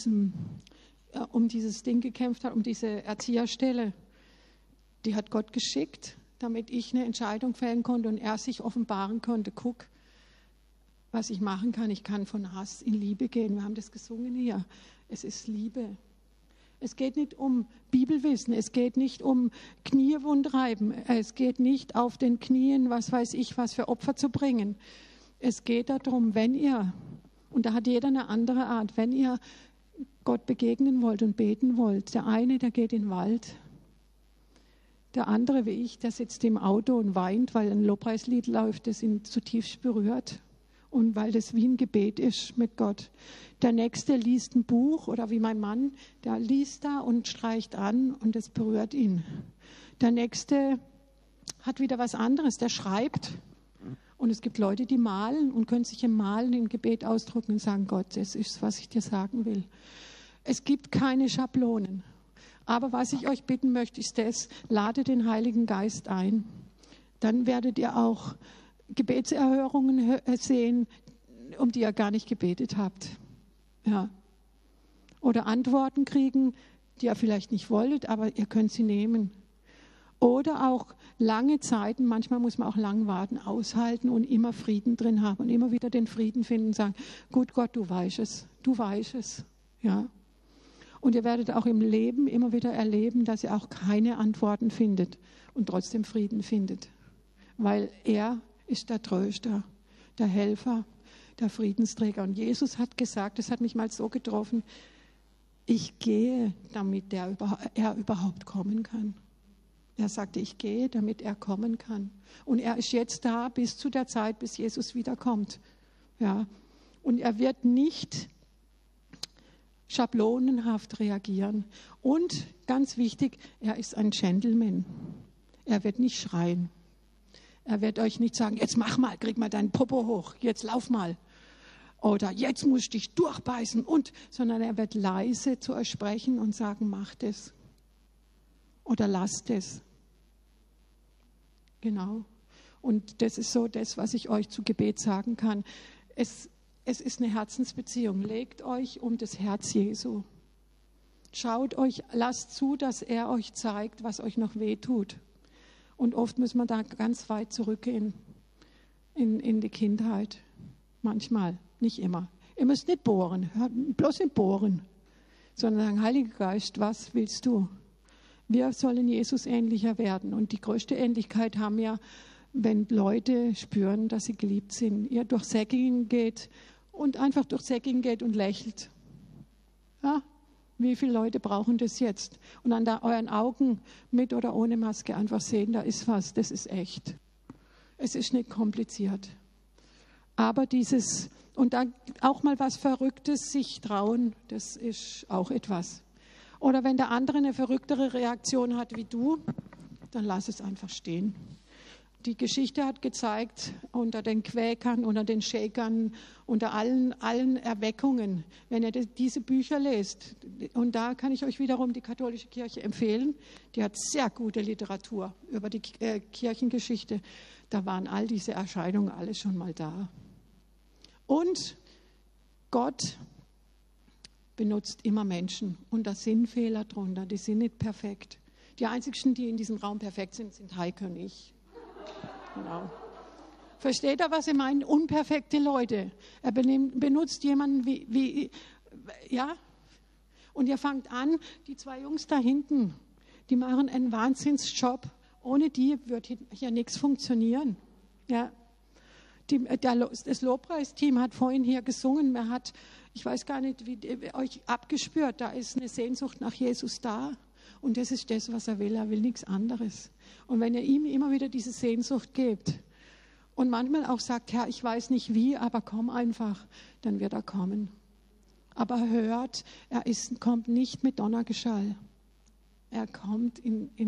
S1: um dieses Ding gekämpft hat, um diese Erzieherstelle. Die hat Gott geschickt, damit ich eine Entscheidung fällen konnte und er sich offenbaren konnte. Guck, was ich machen kann. Ich kann von Hass in Liebe gehen. Wir haben das gesungen hier. Es ist Liebe. Es geht nicht um Bibelwissen. Es geht nicht um Kniewundreiben. Es geht nicht auf den Knien, was weiß ich, was für Opfer zu bringen. Es geht darum, wenn ihr, und da hat jeder eine andere Art, wenn ihr Gott begegnen wollt und beten wollt. Der eine, der geht in den Wald. Der andere, wie ich, der sitzt im Auto und weint, weil ein Lobpreislied läuft, das ihn zutiefst berührt. Und weil das wie ein Gebet ist mit Gott. Der Nächste liest ein Buch oder wie mein Mann, der liest da und streicht an und das berührt ihn. Der Nächste hat wieder was anderes, der schreibt. Und es gibt Leute, die malen und können sich im Malen im Gebet ausdrücken und sagen, Gott, das ist, was ich dir sagen will. Es gibt keine Schablonen. Aber was ich euch bitten möchte, ist das, ladet den Heiligen Geist ein. Dann werdet ihr auch Gebetserhörungen sehen, um die ihr gar nicht gebetet habt. Ja. Oder Antworten kriegen, die ihr vielleicht nicht wolltet, aber ihr könnt sie nehmen. Oder auch lange Zeiten, manchmal muss man auch lang warten, aushalten und immer Frieden drin haben und immer wieder den Frieden finden und sagen, gut Gott, du weißt es. Ja. Und ihr werdet auch im Leben immer wieder erleben, dass ihr auch keine Antworten findet und trotzdem Frieden findet. Weil er ist der Tröster, der Helfer, der Friedensträger. Und Jesus hat gesagt, das hat mich mal so getroffen, ich gehe, damit er überhaupt kommen kann. Er sagte, ich gehe, damit er kommen kann. Und er ist jetzt da bis zu der Zeit, bis Jesus wiederkommt. Ja. Und er wird nicht schablonenhaft reagieren. Und ganz wichtig, er ist ein Gentleman. Er wird nicht schreien. Er wird euch nicht sagen, jetzt mach mal, krieg mal deinen Popo hoch, jetzt lauf mal. Oder jetzt musst du dich durchbeißen. Sondern er wird leise zu euch sprechen und sagen, mach das. Oder lasst es. Genau. Und das ist so das, was ich euch zu Gebet sagen kann. Es ist eine Herzensbeziehung. Legt euch um das Herz Jesu. Schaut euch, lasst zu, dass er euch zeigt, was euch noch weh tut. Und oft muss man da ganz weit zurückgehen in die Kindheit. Manchmal, nicht immer. Ihr müsst nicht bohren, bloß nicht bohren, sondern sagen, Heiliger Geist, was willst du? Wir sollen Jesus ähnlicher werden. Und die größte Ähnlichkeit haben wir, wenn Leute spüren, dass sie geliebt sind. Ihr durch Säckingen geht und einfach durch Säckingen geht und lächelt. Ja? Wie viele Leute brauchen das jetzt? Und an euren Augen mit oder ohne Maske einfach sehen, da ist was, das ist echt. Es ist nicht kompliziert. Aber und dann auch mal was Verrücktes sich trauen, das ist auch etwas. Oder wenn der andere eine verrücktere Reaktion hat wie du, dann lass es einfach stehen. Die Geschichte hat gezeigt, unter den Quäkern, unter den Shakern, unter allen Erweckungen, wenn ihr diese Bücher lest, und da kann ich euch wiederum die katholische Kirche empfehlen, die hat sehr gute Literatur über die Kirchengeschichte, da waren all diese Erscheinungen alle schon mal da. Und Gott benutzt immer Menschen und da sind Fehler drunter, die sind nicht perfekt. Die einzigen, die in diesem Raum perfekt sind, sind Heike und ich. Genau. Versteht ihr, was ich meine? Unperfekte Leute. Er benutzt jemanden ja. Und ihr fangt an, die 2 Jungs da hinten, die machen einen Wahnsinnsjob. Ohne die wird hier nichts funktionieren. Ja. Das Lobpreisteam hat vorhin hier gesungen. Ich weiß gar nicht, wie euch abgespürt, da ist eine Sehnsucht nach Jesus da. Und das ist das, was er will. Er will nichts anderes. Und wenn ihr ihm immer wieder diese Sehnsucht gebt und manchmal auch sagt, Herr, ich weiß nicht wie, aber komm einfach, dann wird er kommen. Aber hört, kommt nicht mit Donnergeschall. Er kommt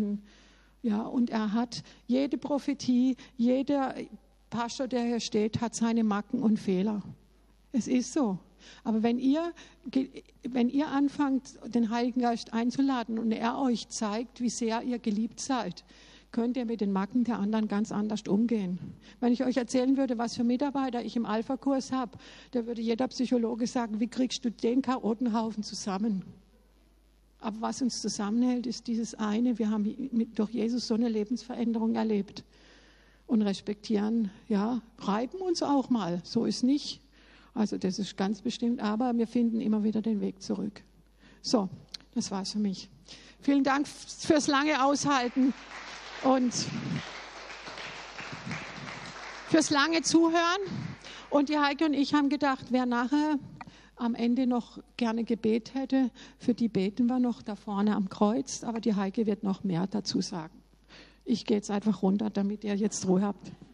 S1: und er hat jede Prophetie, jeder Pastor, der hier steht, hat seine Macken und Fehler. Es ist so. Aber wenn ihr anfangt, den Heiligen Geist einzuladen und er euch zeigt, wie sehr ihr geliebt seid, könnt ihr mit den Macken der anderen ganz anders umgehen. Wenn ich euch erzählen würde, was für Mitarbeiter ich im Alpha-Kurs habe, da würde jeder Psychologe sagen, wie kriegst du den Chaotenhaufen zusammen? Aber was uns zusammenhält, ist dieses eine, wir haben durch Jesus so eine Lebensveränderung erlebt und respektieren, ja, reiben uns auch mal, so ist nicht. Also das ist ganz bestimmt, aber wir finden immer wieder den Weg zurück. So, das war's für mich. Vielen Dank fürs lange Aushalten und fürs lange Zuhören. Und die Heike und ich haben gedacht, wer nachher am Ende noch gerne Gebet hätte, für die beten wir noch da vorne am Kreuz. Aber die Heike wird noch mehr dazu sagen. Ich gehe jetzt einfach runter, damit ihr jetzt Ruhe habt.